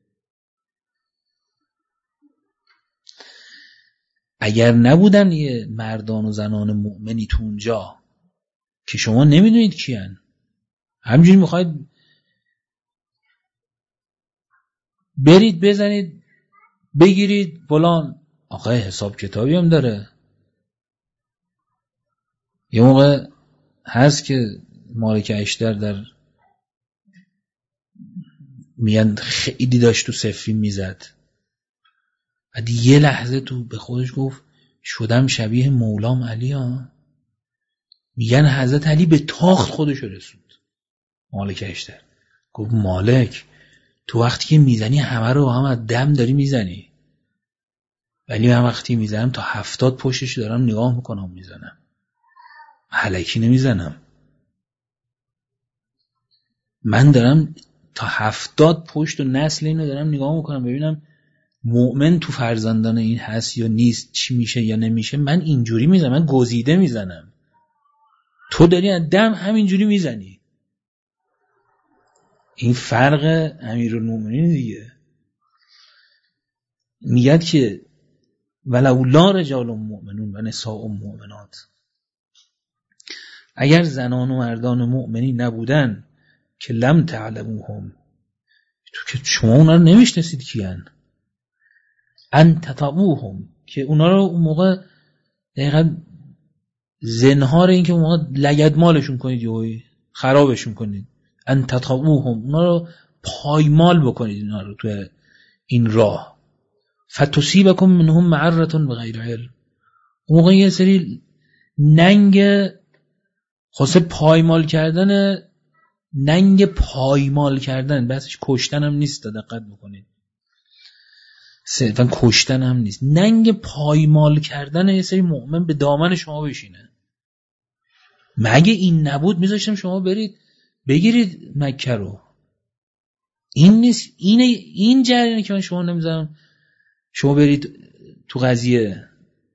اگر نبودن یه مردان و زنان مؤمنی تو اونجا که شما نمیدونید کیان، همینجوری میخواید برید بزنید بگیرید فلان، آخه حساب کتابی هم داره. یه موقع هست که مالک اشتر در میگن خیلی داشت تو صفین میزد، بعد یه لحظه تو به خودش گفت شدم شبیه مولام علی ها. میگن حضرت علی به تاخت خودش رسوند. مالک اشتر گفت مالک تو وقتی که میزنی همه رو هم از دم داری میزنی، ولی من وقتی میزنم تا 70 پشتش دارم نگاه میکنم میزنم، الکی نمیزنم. من دارم تا 70 پشت و نسل اینو دارم نگاه میکنم ببینم مؤمن تو فرزندان این هست یا نیست، چی میشه یا نمیشه. من اینجوری میزنم، من گزیده میزنم، تو داری از دم همینجوری میزنی. این فرق امیرالمومنین دیگه. میگه که ولولا رجال مؤمنون و نساء مؤمنات، اگر زنان و مردان مؤمنین نبودن که لم تعلموهم، تو که شما اونا رو نمیشناسید کیان، ان تطعوهم، که اونا رو اون موقع دقیقا زنهار این که اون موقع لگدمالشون کنید یا خرابشون کنید، ان تطعوهم، اونا رو پایمال بکنید اینا رو تو این راه، فتصیبکم منهم معرة بغیر علم، اون موقع یه سری ننگ خاصه پایمال کردن بحثش کشتن هم نیست، دقت بکنید صرفا کشتن هم نیست، ننگ پایمال کردن یه سری مؤمن به دامن شما بشینه. مگه این نبود میذاشتم شما برید بگیرید مکه رو؟ این نیست، این جریانی که من شما نمیذارم شما برید تو قضیه.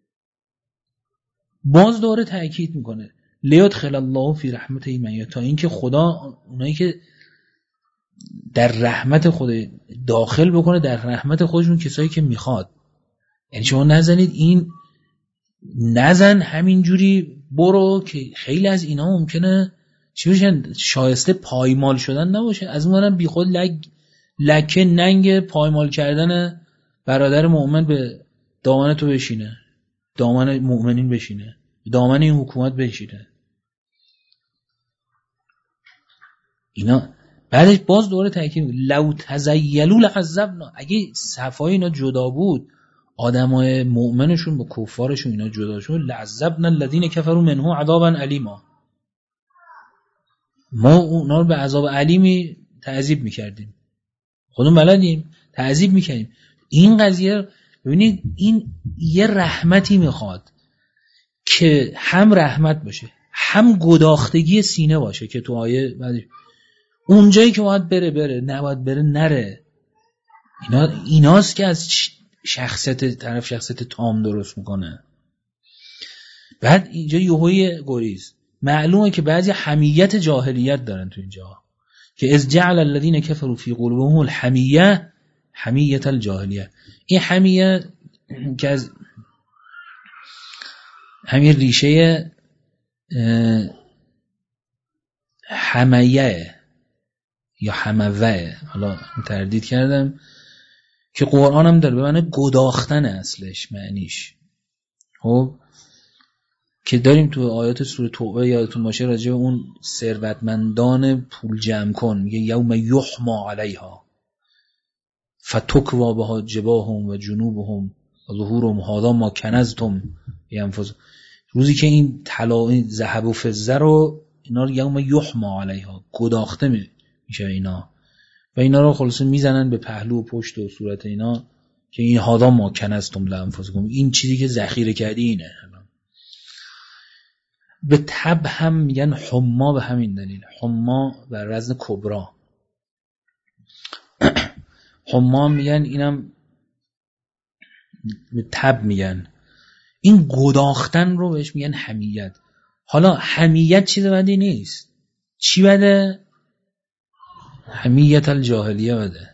باز دوره تأکید میکنه لیدخل الله فی رحمته من یشاء، تا اینکه خدا اونایی که در رحمت خود داخل بکنه در رحمت خودشون کسایی که میخواد. یعنی شما نزنید این نزن همینجوری برو، که خیلی از اینا ممکنه چی بشن شایسته پایمال شدن نباشه، از اونم بی خود لکه ننگ پایمال کردن برادر مؤمن به دامن تو بشینه، دامن مؤمنین بشینه، دامن این حکومت بشینه. اینا بعدش باز دوره تاکید لو تزیلوا لعذبنا، اگه صفای اینا جدا بود آدمای مؤمنشون با کفارشون اینا جدا شد، لعذبنا الذين كفروا منه عذابا الیما، ما اونا رو به عذاب علیمی تعذیب میکردیم، خودمون بلدیم تعذیب میکردیم. این قضیه ببینید این یه رحمتی میخواد که هم رحمت باشه هم گداختگی سینه باشه، که تو آیه بعدش اونجایی که باید بره نباید بره نره. ایناست که از شخصیت تام درست میکنه. بعد اینجا یهوی گریز معلومه که بعضی حمیت جاهلیت دارن تو اینجا، که از جعل الذين كفروا في قلوبهم الحمیه حمیت الجاهلیه. این حمیه که از همین ریشه حمیه یا حموه، حالا تردید کردم، که قرآن هم داره به معنی گداختن اصلش معنیش. خب که داریم تو آیات سوره توبه یادتون باشه راجع به اون ثروتمندان پول جمع کن، میگه یوم یحما علیها فتکوا بها جباههم و جنوبهم و ظهورهم هذا ما کنزتم بانفسکم، روزی که این طلا این ذهب و فضه رو اینا رو یوم یحما علیها گداخته میشه اینا، و اینا رو خلاصه میزنن به پهلو و پشت و صورت اینا که این هذا ما کنزتم لانفسکم، این چیزی که ذخیره کردی اینه. به تب هم میگن حما به همین دلیل، حما و وزن کبرا. حما میگن اینم به تب میگن، این گداختن رو بهش میگن حمیت. حالا حمیت چیز بدی نیست، چی بده؟ حمیت الجاهلیه بده،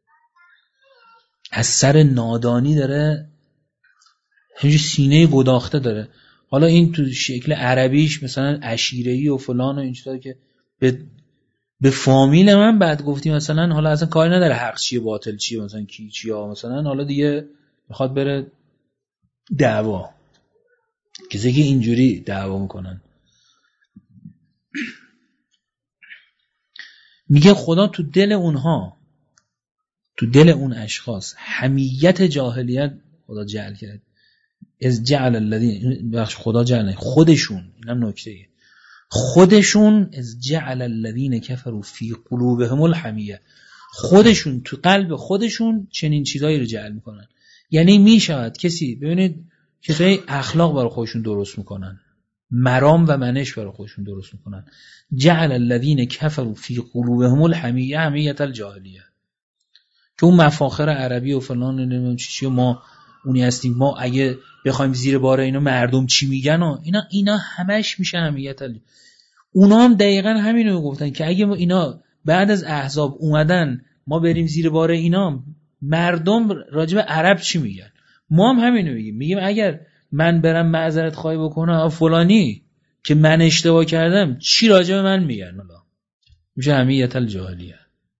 از سر نادانی داره همینجور سینه گداخته داره. حالا این تو شکل عربیش مثلا عشیره‌ای و فلان و این چیزا که به فامیل من بعد گفتی مثلا حالا اصلا کاری نداره حق چیه باطل چیه مثلا کی چیه، مثلا حالا دیگه میخواد بره دعوا، کسی که اینجوری دعوا میکنن میگه خدا تو دل اونها، تو دل اون اشخاص حمیت جاهلیت خدا جعل کرد. از جعل الذین، بخش خدا جعل، خودشون، اینم نکته‌ایه، خودشون از جعل الذین کفروا فی قلوبهم الحمیه، خودشون تو قلب خودشون چنین چیزایی رو جعل میکنن. یعنی میشود کسی، ببینید کسایی اخلاق برای خودشون درست میکنن، مرام و منش برای خودشون درست میکنن، جعل الذین کفروا فی قلوبهم الحمیه، حمیت الجاهلیه، که اون مفاخر عربی و فلان نمیدونم چی، ما اونی هستیم، ما اگه بخوایم زیر بار اینا مردم چی میگن و اینا همش میشه حمیت الجاهلیه. اونا هم دقیقاً همینو گفتن که اگه ما اینا بعد از احزاب اومدن ما بریم زیر بار اینا، مردم راجع به عرب چی میگن؟ ما هم همینو میگیم اگر من برم معذرت خواهی بکنم فلانی که من اشتباه کردم چی راجع به من میگن، حالا میشه حمیت الجاهلیه.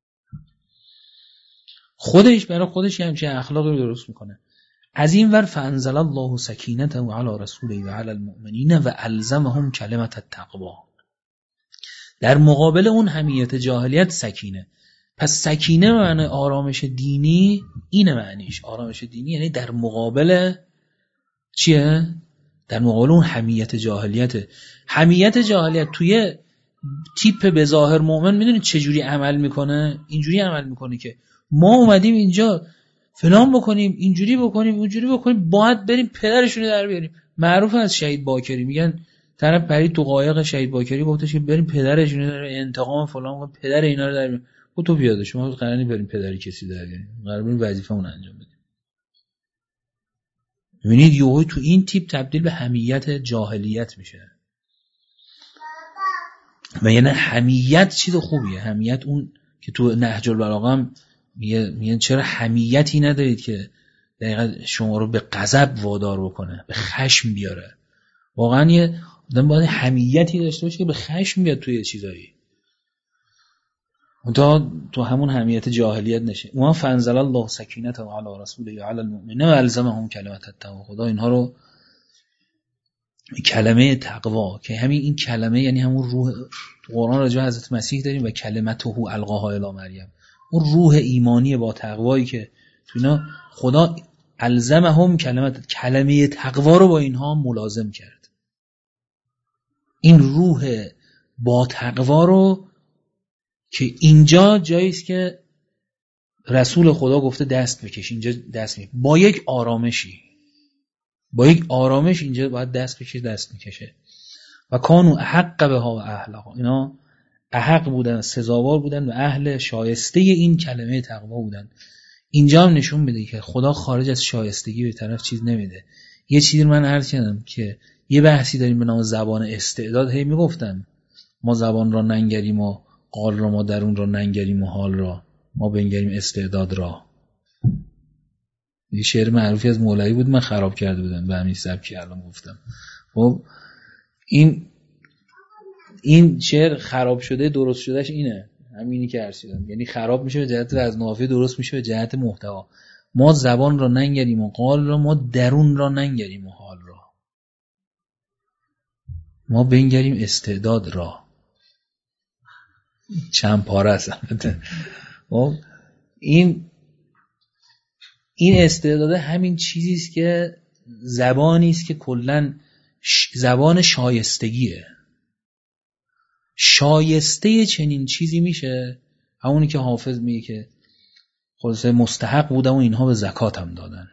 خودش برای خودش همچین اخلاقی رو درست میکنه. از این ور فانزل الله سکینته علی رسوله و علی المؤمنین و الزمهم کلمة التقوی، در مقابل اون حمیت جاهلیت سکینه. پس سکینه معنی آرامش دینی، اینه معنیش. آرامش دینی یعنی در مقابل چیه؟ در مقابل اون حمیت جاهلیت. حمیت جاهلیت توی تیپ به ظاهر مؤمن میدونید چجوری عمل میکنه؟ اینجوری عمل میکنه که ما اومدیم اینجا فلان بکنیم، اینجوری بکنیم، اونجوری بکنیم، باید بریم پدرشون در بیاریم. معروف از شهید باکری، میگن طرف پرید تو قایق شهید باکری، گفتش که بریم پدرشون رو انتقام فلان کنیم، پدر اینا رو در بیاریم. گفت تو پیاده شما قرار نیست بریم پدری کسی در بیاریم، قرار بریم وظیفه‌مون انجام بدیم. ببینید یهو تو این تیپ تبدیل به حمیت جاهلیت میشه. و یعنی حمیت چیز خوبیه. حمیت اون که تو نهج البلاغه هم میگن چرا حمیتی ندارید که دقیقاً شما رو به غضب وادار بکنه، به خشم بیاره. واقعا یه آدم باید حمیتی داشته باشه که به خشم بیاد توی چیزایی. اونتا تو همون حمیت جاهلیت نشه. اون فانزل الله سکینته علی رسوله و علی المؤمنین و الزمهم کلمة التقوی، خدا اینها رو کلمه تقوا، که همین این کلمه یعنی همون روح، تو قرآن راجع به حضرت مسیح داریم و کلمته القاها الی مریم، اون روح ایمانی با تقوایی که تو اینا خدا الزمهم کلمه تقوا رو با اینها ملازم کرد. این روح با تقوا رو که اینجا جاییست که رسول خدا گفته دست بکش، اینجا دست میکشه با یک آرامشی، با یک آرامش اینجا باید دست بکشه، دست میکشه. و کانوا احق بها و اهلها، اینا احق بودن، سزاوار بودن و اهل شایسته این کلمه تقوا بودن. اینجا هم نشون میده که خدا خارج از شایستگی به طرف چیز نمیده. یه چیزی من عرض کردم که یه بحثی داریم به نام زبان استعداد. هی میگفتن ما زبان را ننگریم و قال را، ما درون را ننگریم و حال را، ما بنگریم استعداد را. یه شعر معروفی از مولوی بود، من خراب کرده بودم به همین سبکی الان گفتم. خب این شعر خراب شده، درست شدهش اینه، همینی که ارسیدم. یعنی خراب میشه به جهت از نافیه، درست میشه به جهت محتوا. ما زبان را ننگریم و قال را، ما درون را ننگریم و حال را، ما بنگریم استعداد را. چند پاره است. این استعداد همین چیزی است که زبانی است که کلا زبان شایستگیه. شایسته چنین چیزی میشه همونی که حافظ میگه که خلاصه مستحق بودم و اینها به زکاتم دادن.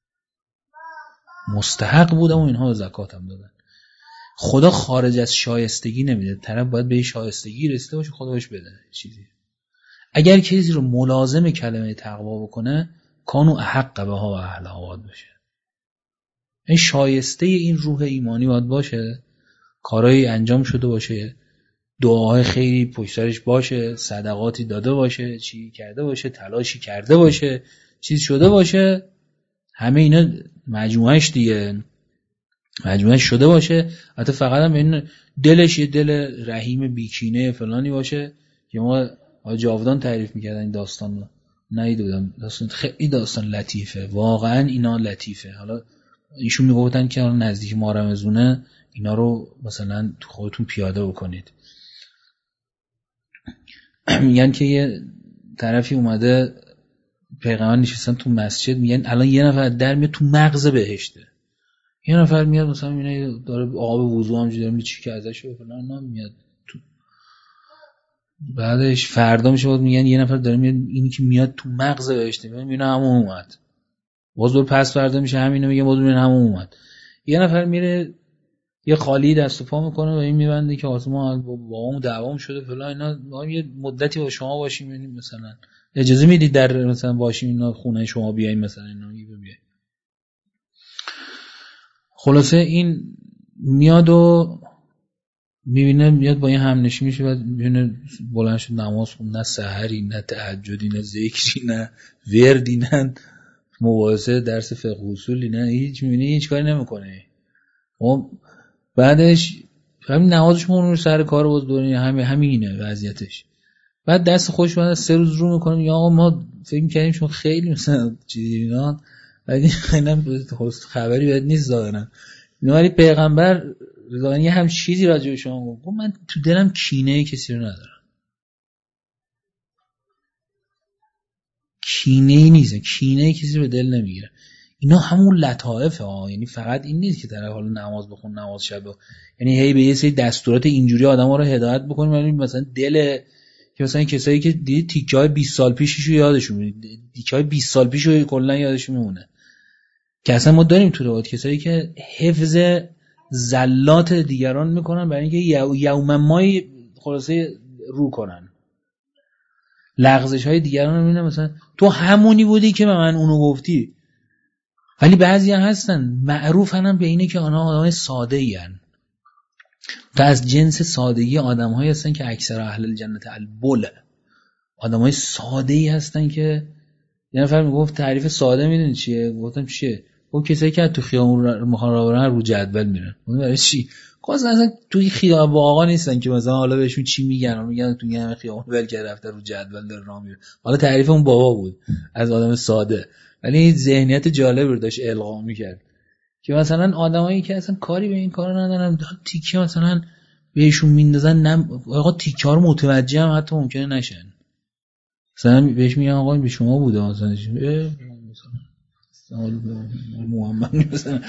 مستحق بودم و اینها به زکاتم دادن. خدا خارج از شایستگی نمیده، طرف باید به شایستگی رسیده باشه خدا بهش بده چیزی. اگر کسی رو ملازم کلمه تقوا بکنه کانوا احق بها و اهلها باید باشه. این شایسته این روح ایمانی باید باشه، کارایی انجام شده باشه، دعاهای خیری پشت سرش باشه، صدقاتی داده باشه، چی کرده باشه، تلاشی کرده باشه، چیز شده باشه، همه اینا مجموعش دیگه، مجموعش شده باشه. حتی فقط هم این دلش یه دل رحیم بیکینه فلانی باشه که ما جاودان تعریف میکردن این داستان رو ندیدم. داستان خیلی داستان لطیفه، واقعا اینا لطیفه. حالا ایشون میگفتن که نزدیک ماه رمضونه اینا رو مثلا خودتون پیاده بکنید. میگن که یه طرفی اومده پیغمبر نشستن تو مسجد، میگن الان یه نفر در میاد تو مغز بهشته، یه نفر میاد مثلا میبینه داره آب وضو همجوری داره میچیکه ازش و فلان میاد تو. بعدش فردا میشه بود میگن یه نفر داره میاد، اینی که میاد تو مغز بهشته، میبینه همون اومد. باز دور پس فردا میشه همینو میگه، باز میبینه همون اومد. یه نفر میره یه خالی دست و پا میکنه و این میبنده که آسما با اون دعوام شده فلان اینا، ما یه مدتی با شما باشیم، یعنی مثلا اجازه میدید در مثلا باشیم اینا خونه شما بیایم مثلا اینا بیایم. خلاصه این میاد و میبینه میاد با این همنشی میشه و میبینه بلند شد نماز خون، نه سحری نه تهجدی نه ذکری نه وردی نه مباحثه درس فقه اصولی نه هیچ، میبینه هیچ کاری نمیکنه. و بعدش همین نمازش مون رو سر کار باز دونه همینه وضعیتش. بعد دست خوش بعد 3 روز رو میکنه میگه آقا ما فکر می‌کردیم شما خیلی مثلا چیزی اینا، ولی اینا خبری بهت نیست دادن. ولی پیغمبر یه هم چیزی راجع به شما گفت، من تو دلم کینه کسی رو ندارم. کینه‌ای نیست، کینه کسی رو به دل نمیگیره. اینا همون لطائفه ها، یعنی فقط این نیست که طرف حالا نماز بخون نماز شب، یعنی هی به یه سری دستورات اینجوری آدم‌ها رو هدایت بکنیم، ولی مثلا دل که مثلا کسایی که دید تیکه‌های 20 سال پیششو یادشون میاد، تیکه‌های 20 سال پیشو کلا یادشون میمونه. که اصلا ما داریم تو روات کسایی که حفظ زلات دیگران میکنن برای اینکه یوما مای خلاصه رو کنن لغزش های دیگران رو. میبینن مثلا تو همونی بودی که به من اونو گفتی. ولی بعضی هم هستن معروفن هم به اینه که آنها آدمای ساده این و از جنس سادگی آدم هایی هستن که اکثر اهل الجنت البله، آدم های ساده ای هستن که یه نفر میگفت تعریف ساده میدونی چیه؟ گفتم چیه؟ اون کسایی که تو خیابون مخاربرن رو جدول میرن. اون برای چی؟ اصلا توی خیابون با آقا نیستن که مثلا حالا بهشون چی میگن، میگن تو همه خیابون ول کرده رفته رو جدول داره راه میره. حالا تعریف اون بابا بود از آدم ساده، ولی ذهنیت جالبی رو داشت القا میکرد که مثلا آدمایی که اصلا کاری به این کارا ندارن تیکه مثلا بهشون میندازن، آقا تیکه ها رو متوجه هم حتی ممکنه نشن. مثلا بهش میگن آقا به شما بوده مثلا محمد مثلا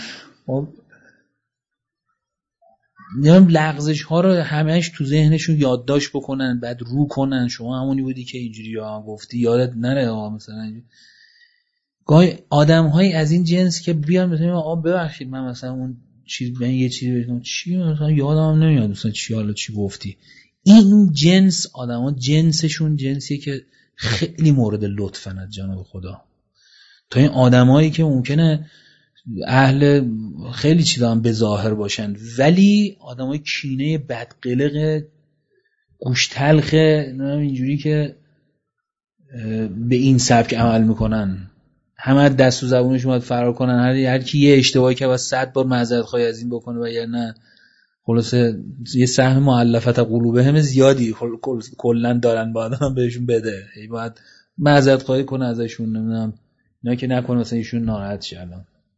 نمیدونم لغزش ها رو همهش تو ذهنشون یادداشت بکنن بعد رو کنن شما همونی بودی که اینجوری ها گفتی یادت نره مثلا. گاهی آدم‌های از این جنس که بیان مثلا آقا ببخشید من مثلا اون چیز من یه چیزی بگم چی مثلا یادم نمیاد مثلا چی حالا چی گفتی. این جنس آدما جنسشون جنسیه که خیلی مورد لطفن از جانب خدا. تا این آدمایی که ممکنه اهل خیلی چیزا هم به ظاهر باشن ولی آدمای کینه بدقلق گوش تلخه اینجوری که به این سبک عمل میکنن، همه دست و زبونشون باید فرار کنن، هر کی یه اشتباهی که باید 100 بار معذرت خواهی از این بکنه و یا نه خلاصه یه سهم مؤلفت قلوبهم زیادی کلا دارن باید هم بهشون بده، باید معذرت خواهی کنه ازشون، نمیدونم اینا که نکنه مثلا ایشون ناراحت شه.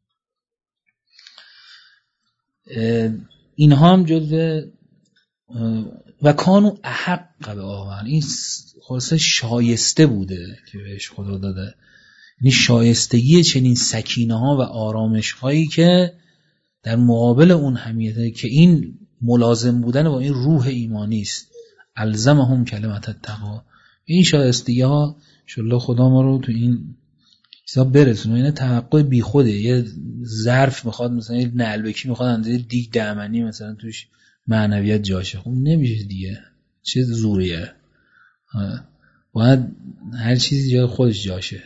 اینها هم جزء و کانو احق به آهن، این خلاصه شایسته بوده که بهش خدا داده، یعنی شایستگی چنین سکینه ها و آرامش هایی که در مقابل اون حمیته که این ملازم بودن با این روح ایمانی است. الزمهم کلمت التقوا. این شایستگی ها ان شاء الله خدا ما رو تو این حساب برسونه. این توقع بی خوده، یه ظرف میخواد مثلا یه نعلبکی میخواد اندازه دیگ دامنی مثلا توش معنویت جاشه، خب نمیشه دیگه، چه زوریه، باید هر چیزی جای خودش جاشه.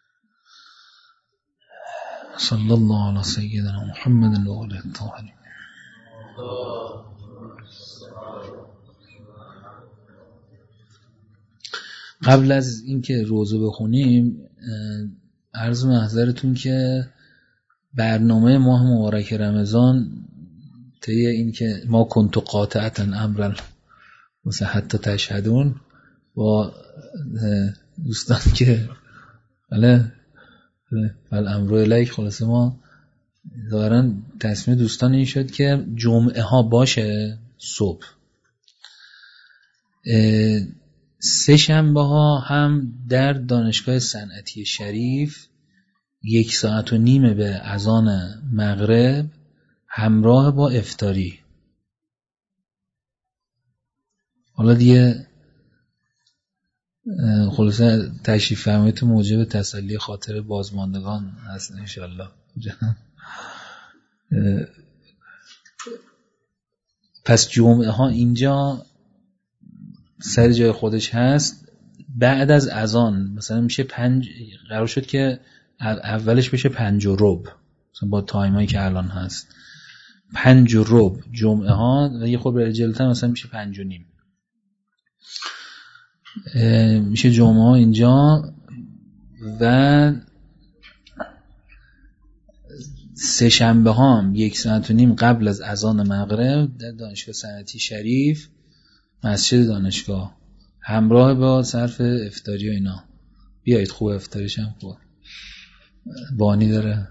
صلی الله علی سیدنا محمد و آله الطاهرین. قبل از اینکه روزه بخونیم عرض محضرتون که برنامه ماه مبارک رمضان طی این که ما کنت قاطعتا امرا مثلا حتی تشهدون با دوستان که بله الامر الیک، خلاصه ما ظاهرا تصمیم دوستان این شد که جمعه ها باشه صبح. 3 شنبه ها هم در دانشگاه صنعتی شریف 1.5 ساعت به اذان مغرب همراه با افطاری. حالا دیگه خلاصه تشریف فرمایید موجب تسلی خاطر بازماندگان هست انشالله. پس جمعه ها اینجا سر جای خودش هست. بعد از اذان مثلا میشه 5، قرار شد که اولش بشه 5:15 مثلا با تایمایی که الان هست 5:15 جمعه ها، و یه خورده جلوتر مثلا میشه 5:30 میشه جمعه ها اینجا. و 3 شنبه ها هم 1.5 ساعت قبل از اذان مغرب در دانشگاه صنعتی شریف مسجد دانشگاه همراه با صرف افطاری و اینا. بیایید خوب افطاریش هم خوب بانی داره.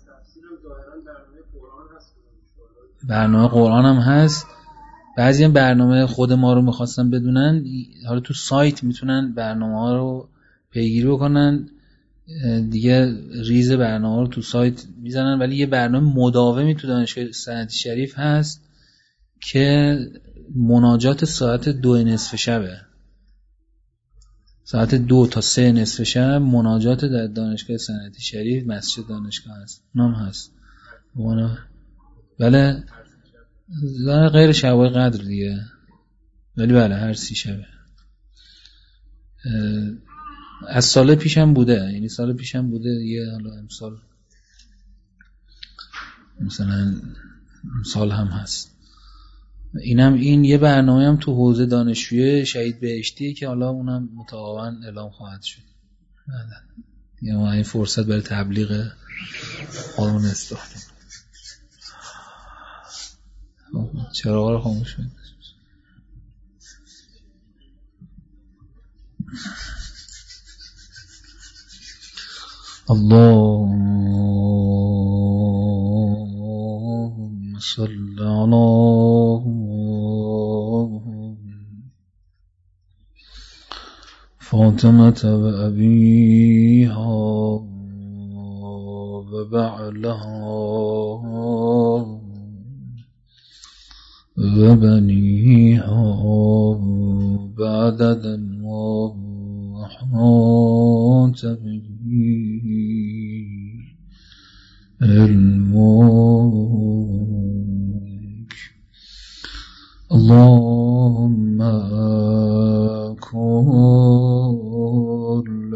برنامه قرآن هم هست. بعضی هم برنامه خود ما رو میخواستن بدونن، حالا تو سایت میتونن برنامه ها رو پیگیری بکنن دیگه، ریز برنامه رو تو سایت میزنن. ولی یه برنامه مداومی تو دانشگاه صنعتی شریف هست که مناجات ساعت 2:30 شبه، ساعت 2 تا 3 نصف شب مناجات در دانشگاه صنعتی شریف مسجد دانشگاه هست. نام هست بله، غیر شبای قدر دیگه، ولی بله هر 30 شبه. از سال پیشم بوده، یعنی سال پیشم بوده دیگه، حالا امسال مثلا امسال هم هست. این یه برنامه هم تو حوزه دانشجوی شهید بهشتیه که حالا اونم متعاون اعلام خواهد شد. یه این فرصت برای تبلیغ قانون استفاده. چراغا رو خاموش کنید. اللهم صل على فاطمة وأبيها وبعلها وبنيها بعدد ما أحاط به علمك. اللهم كل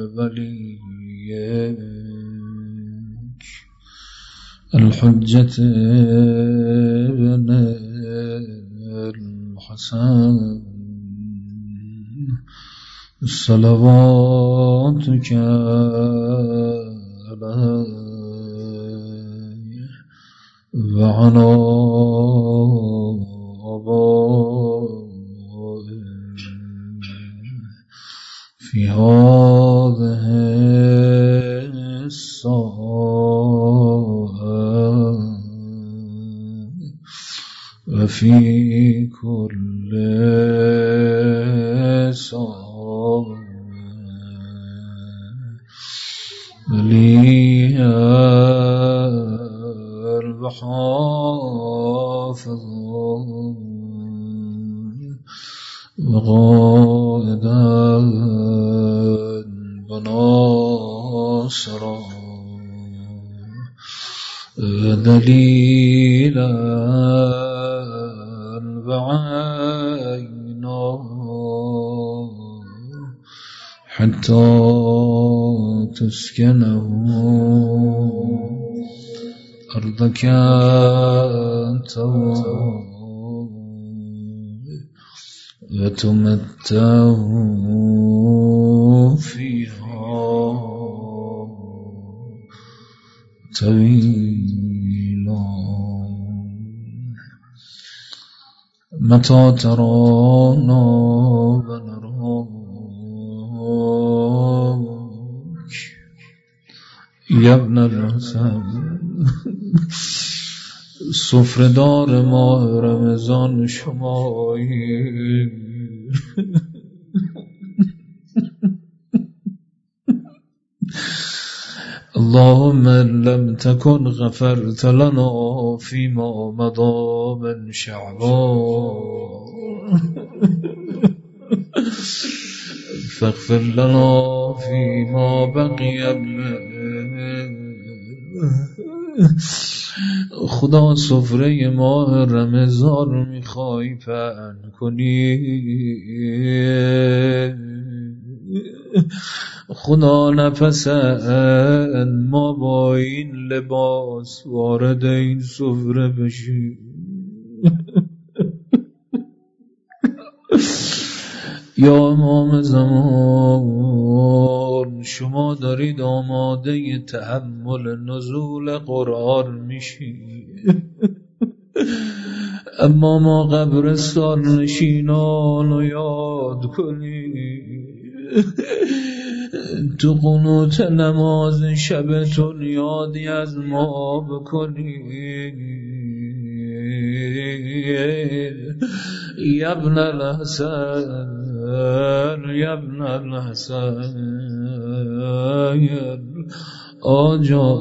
وليك الحجة ابن الحسن صلواتك عليه وعلى آبائه في هذه الساعة وفي كل ساعة ولي الحافظ وقائدا وناصرا ودليلا وعينا حتى تسكنه أرضك وتمتعه فيها طويلا متى ترانا ونراك يا ابن الحسن سفره‌دار ماه رمضان شمایی اللهم لم تكن غفرت لنا فيما مضى من شعبان فاغفر لنا فيما بقي خدا سفره ماه رمضان میخوای پهن کنی، خدا نپسند ما با این لباس وارد این سفره بشیم. یا امام زمان شما دارید آماده تحمل نزول قرآن میشی، اما ما قبرستان نشینان رو یاد کنی، تو قنوت نماز شبتون یادی از ما بکنی. یا ابن الحسن یا ابن الحسن آجا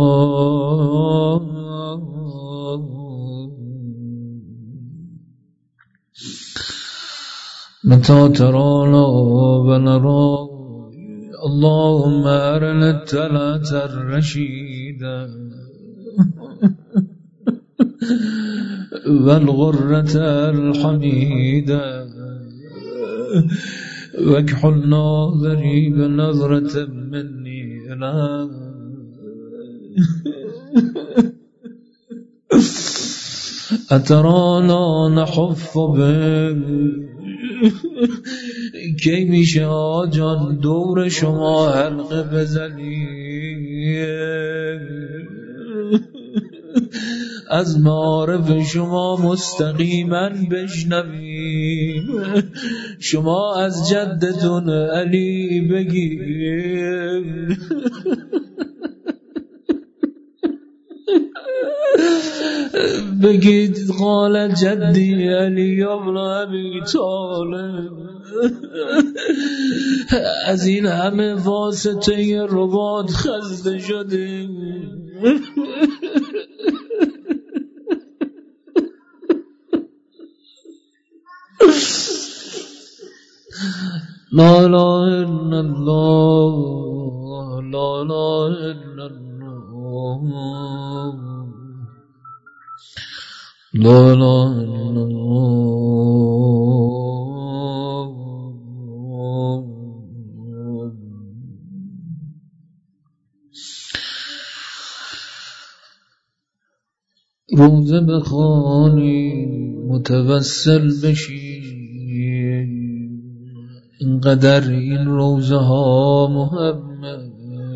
متى ترانا ونرى اللهم أرنا التلات الرشيدا والغرة الحميدة واكحلنا ذريب نظرة مني إلى أترانا نحف به کی میشه آجان دور شما حلقه بزنی، از معارف شما مستقیما بشنویم، شما از جدتون علی بگیر، بگید قال جدی علی ابن ابی طالب، از این همه واسطه رباط خسته شده، لا اله الا الله لا اله الا الله لا اله الا الله. روزه بخوانی متوسل بشی، اینقدر این روزه ها مهمه.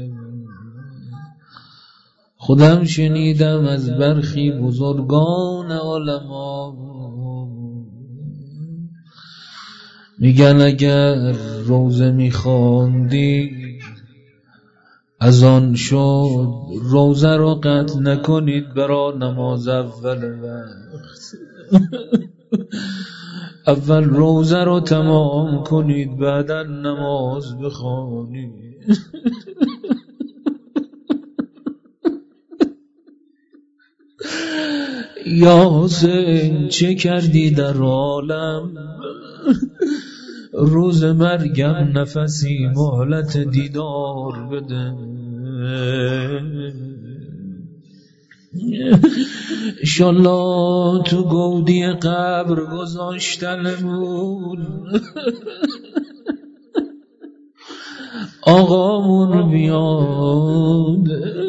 خودم شنیدم از برخی بزرگان علما میگن اگر روزه میخواندی از آن شد روزه رو قطع نکنید برای نماز اول وقت، اول روزه رو تمام کنید بعدا نماز بخوانید. یا حسین چه کردی در عالم، روز مرگم نفسی مهلت دیدار بده، انشالله تو گودی قبر گذاشتنمون آقامون بیاد،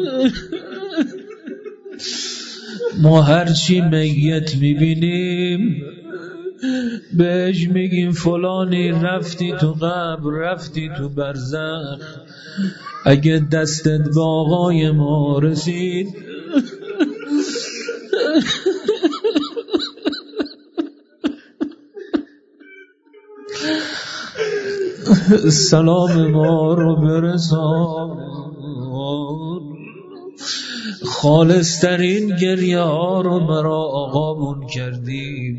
ما هرچی میت میبینیم بهش میگیم فلانی رفتی تو قبر رفتی تو برزخ، اگه دستت به آقای ما رسید سلام ما رو برسان، خالصترین گریه ها رو برا آقامون کردیم،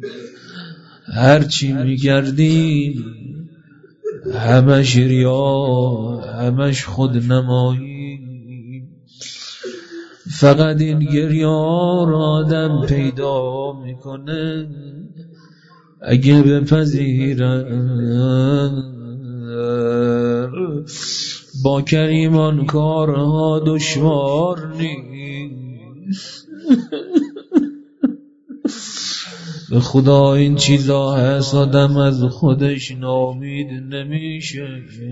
هرچی میگردیم همش ریا همش خودنمایی، فقط این گریار آدم پیدا میکنه اگه بپذیرن با کریمان کارها دشوار نیست. به خدا این چیزا هست آدم از خودش ناامید نمیشه.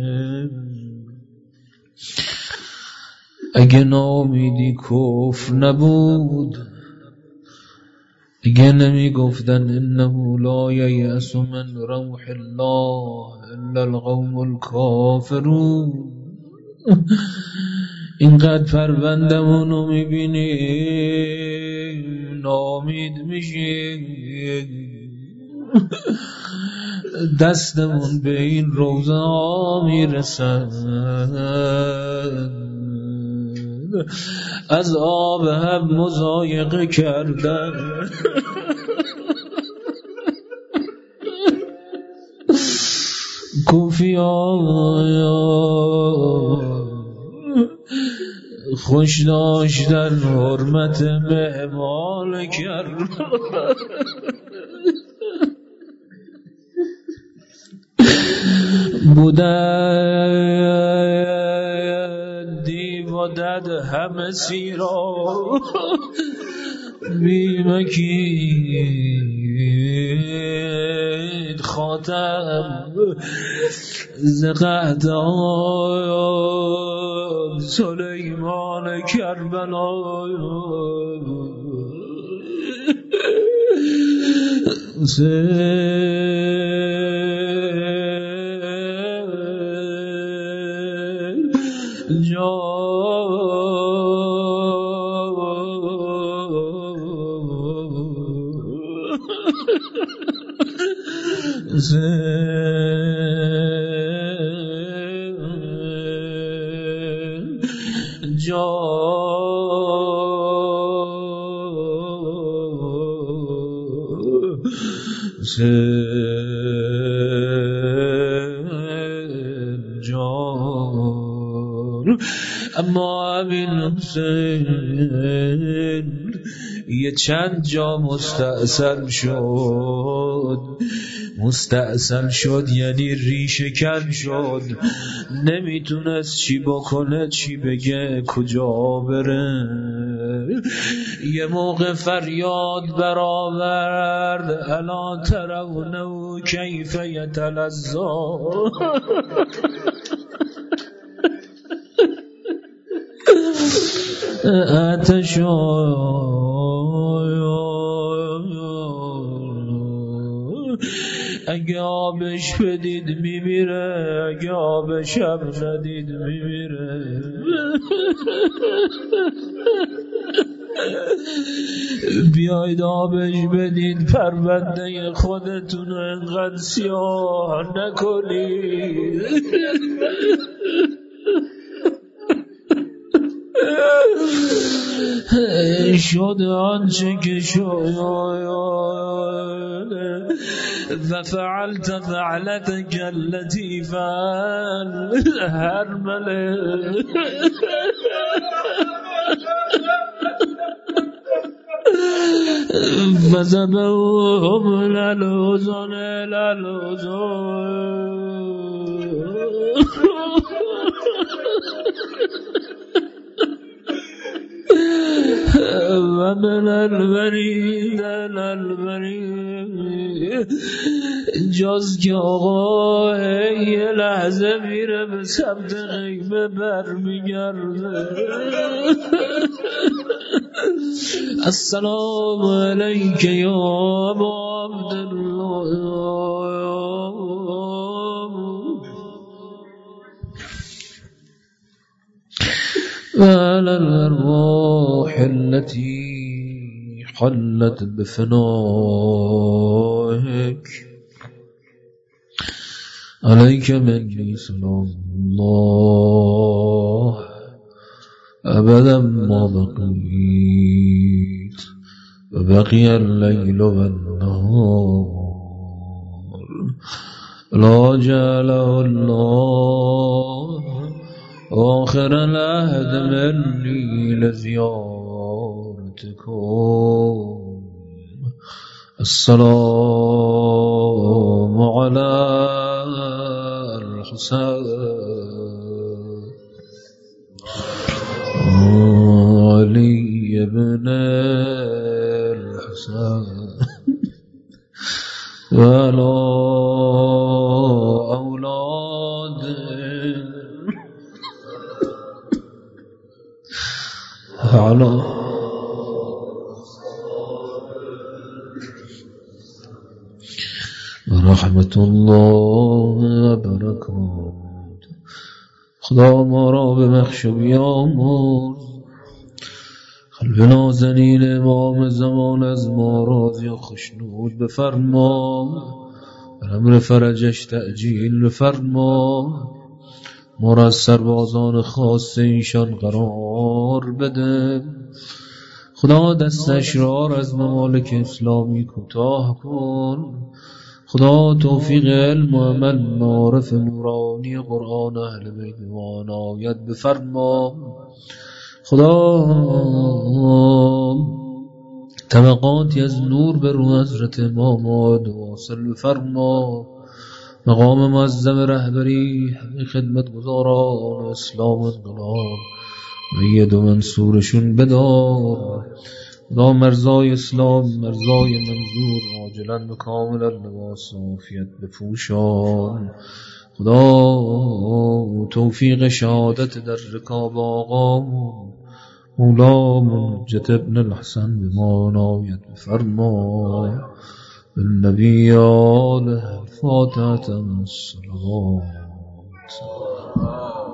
اگه ناامیدی کفر نبود دیگه نمیگفتن انه لا ییأس من روح الله الا القوم الکافرون. اینقدر پروندمونو میبینی ناامید میشی، دستمون به این روزه ها میرسن، از آب هم مضایقه کردن، کوفیا خوش داشتن حرمت مهمان کرد. بودن دیو و دد همه سیرا بیمکید خاتم زقهد سلیمان کربلا اما همین حسین یه چند جا مستأصل شد یعنی ریشه کن شد، نمیتونست چی بکنه چی بگه کجا بره. یه موقع فریاد برآورد الا ترونه کیف یتلظی، اگه آبش بدید میمیره، اگه آبش هم ندید میمیره. بیاید آبش بدید، پرونده خودتون انقدر سیاه نکنید. شد آنچه که شد و فعلت فعلتك التي فعل هرمله. فزبوهم للوزن ومن الورید جز که آقا یه لحظه میره به سمت غیبه برمیگرده. السلام علیک یا ابا عبدالله وعلى الأرواح التي حلت بفنائك عليك مني سلام الله أبدا ما بقيت وبقي الليل والنهار لا جعله الله آخر العهد مني لزيارتك السلام على الحسين علي بن الحسين وعلى أولاده على رحمت الله و برکات. خدا ما را ببخش و بیامرز. قلب نازنین امام زمان از ما راضی و خشنود بفرما، بر امر فرجش تعجیل بفرما. ما را از سربازان خاص ایشان قرار بده. خدا دست اشرار از ممالک اسلامی کوتاه کن. خدا توفیق علم و عمل معارف نورانی قرآن اهل بیت و عنایت بفرما. خدا طبقاتی از نور بر رو حضرت امام واصل بفرما. مقام معظم رهبری همه خدمتگزاران اسلام و انقلاب مید و منصورشون بدار. خدا مرزای اسلام مرزای منظور عاجلا و کاملا لباس عافیت بپوشان. خدا توفیق شهادت در رکاب آقامون مولا حجت ابن الحسن به ما عنایت بفرما. بالنبی آله الفاتحة الصلوات.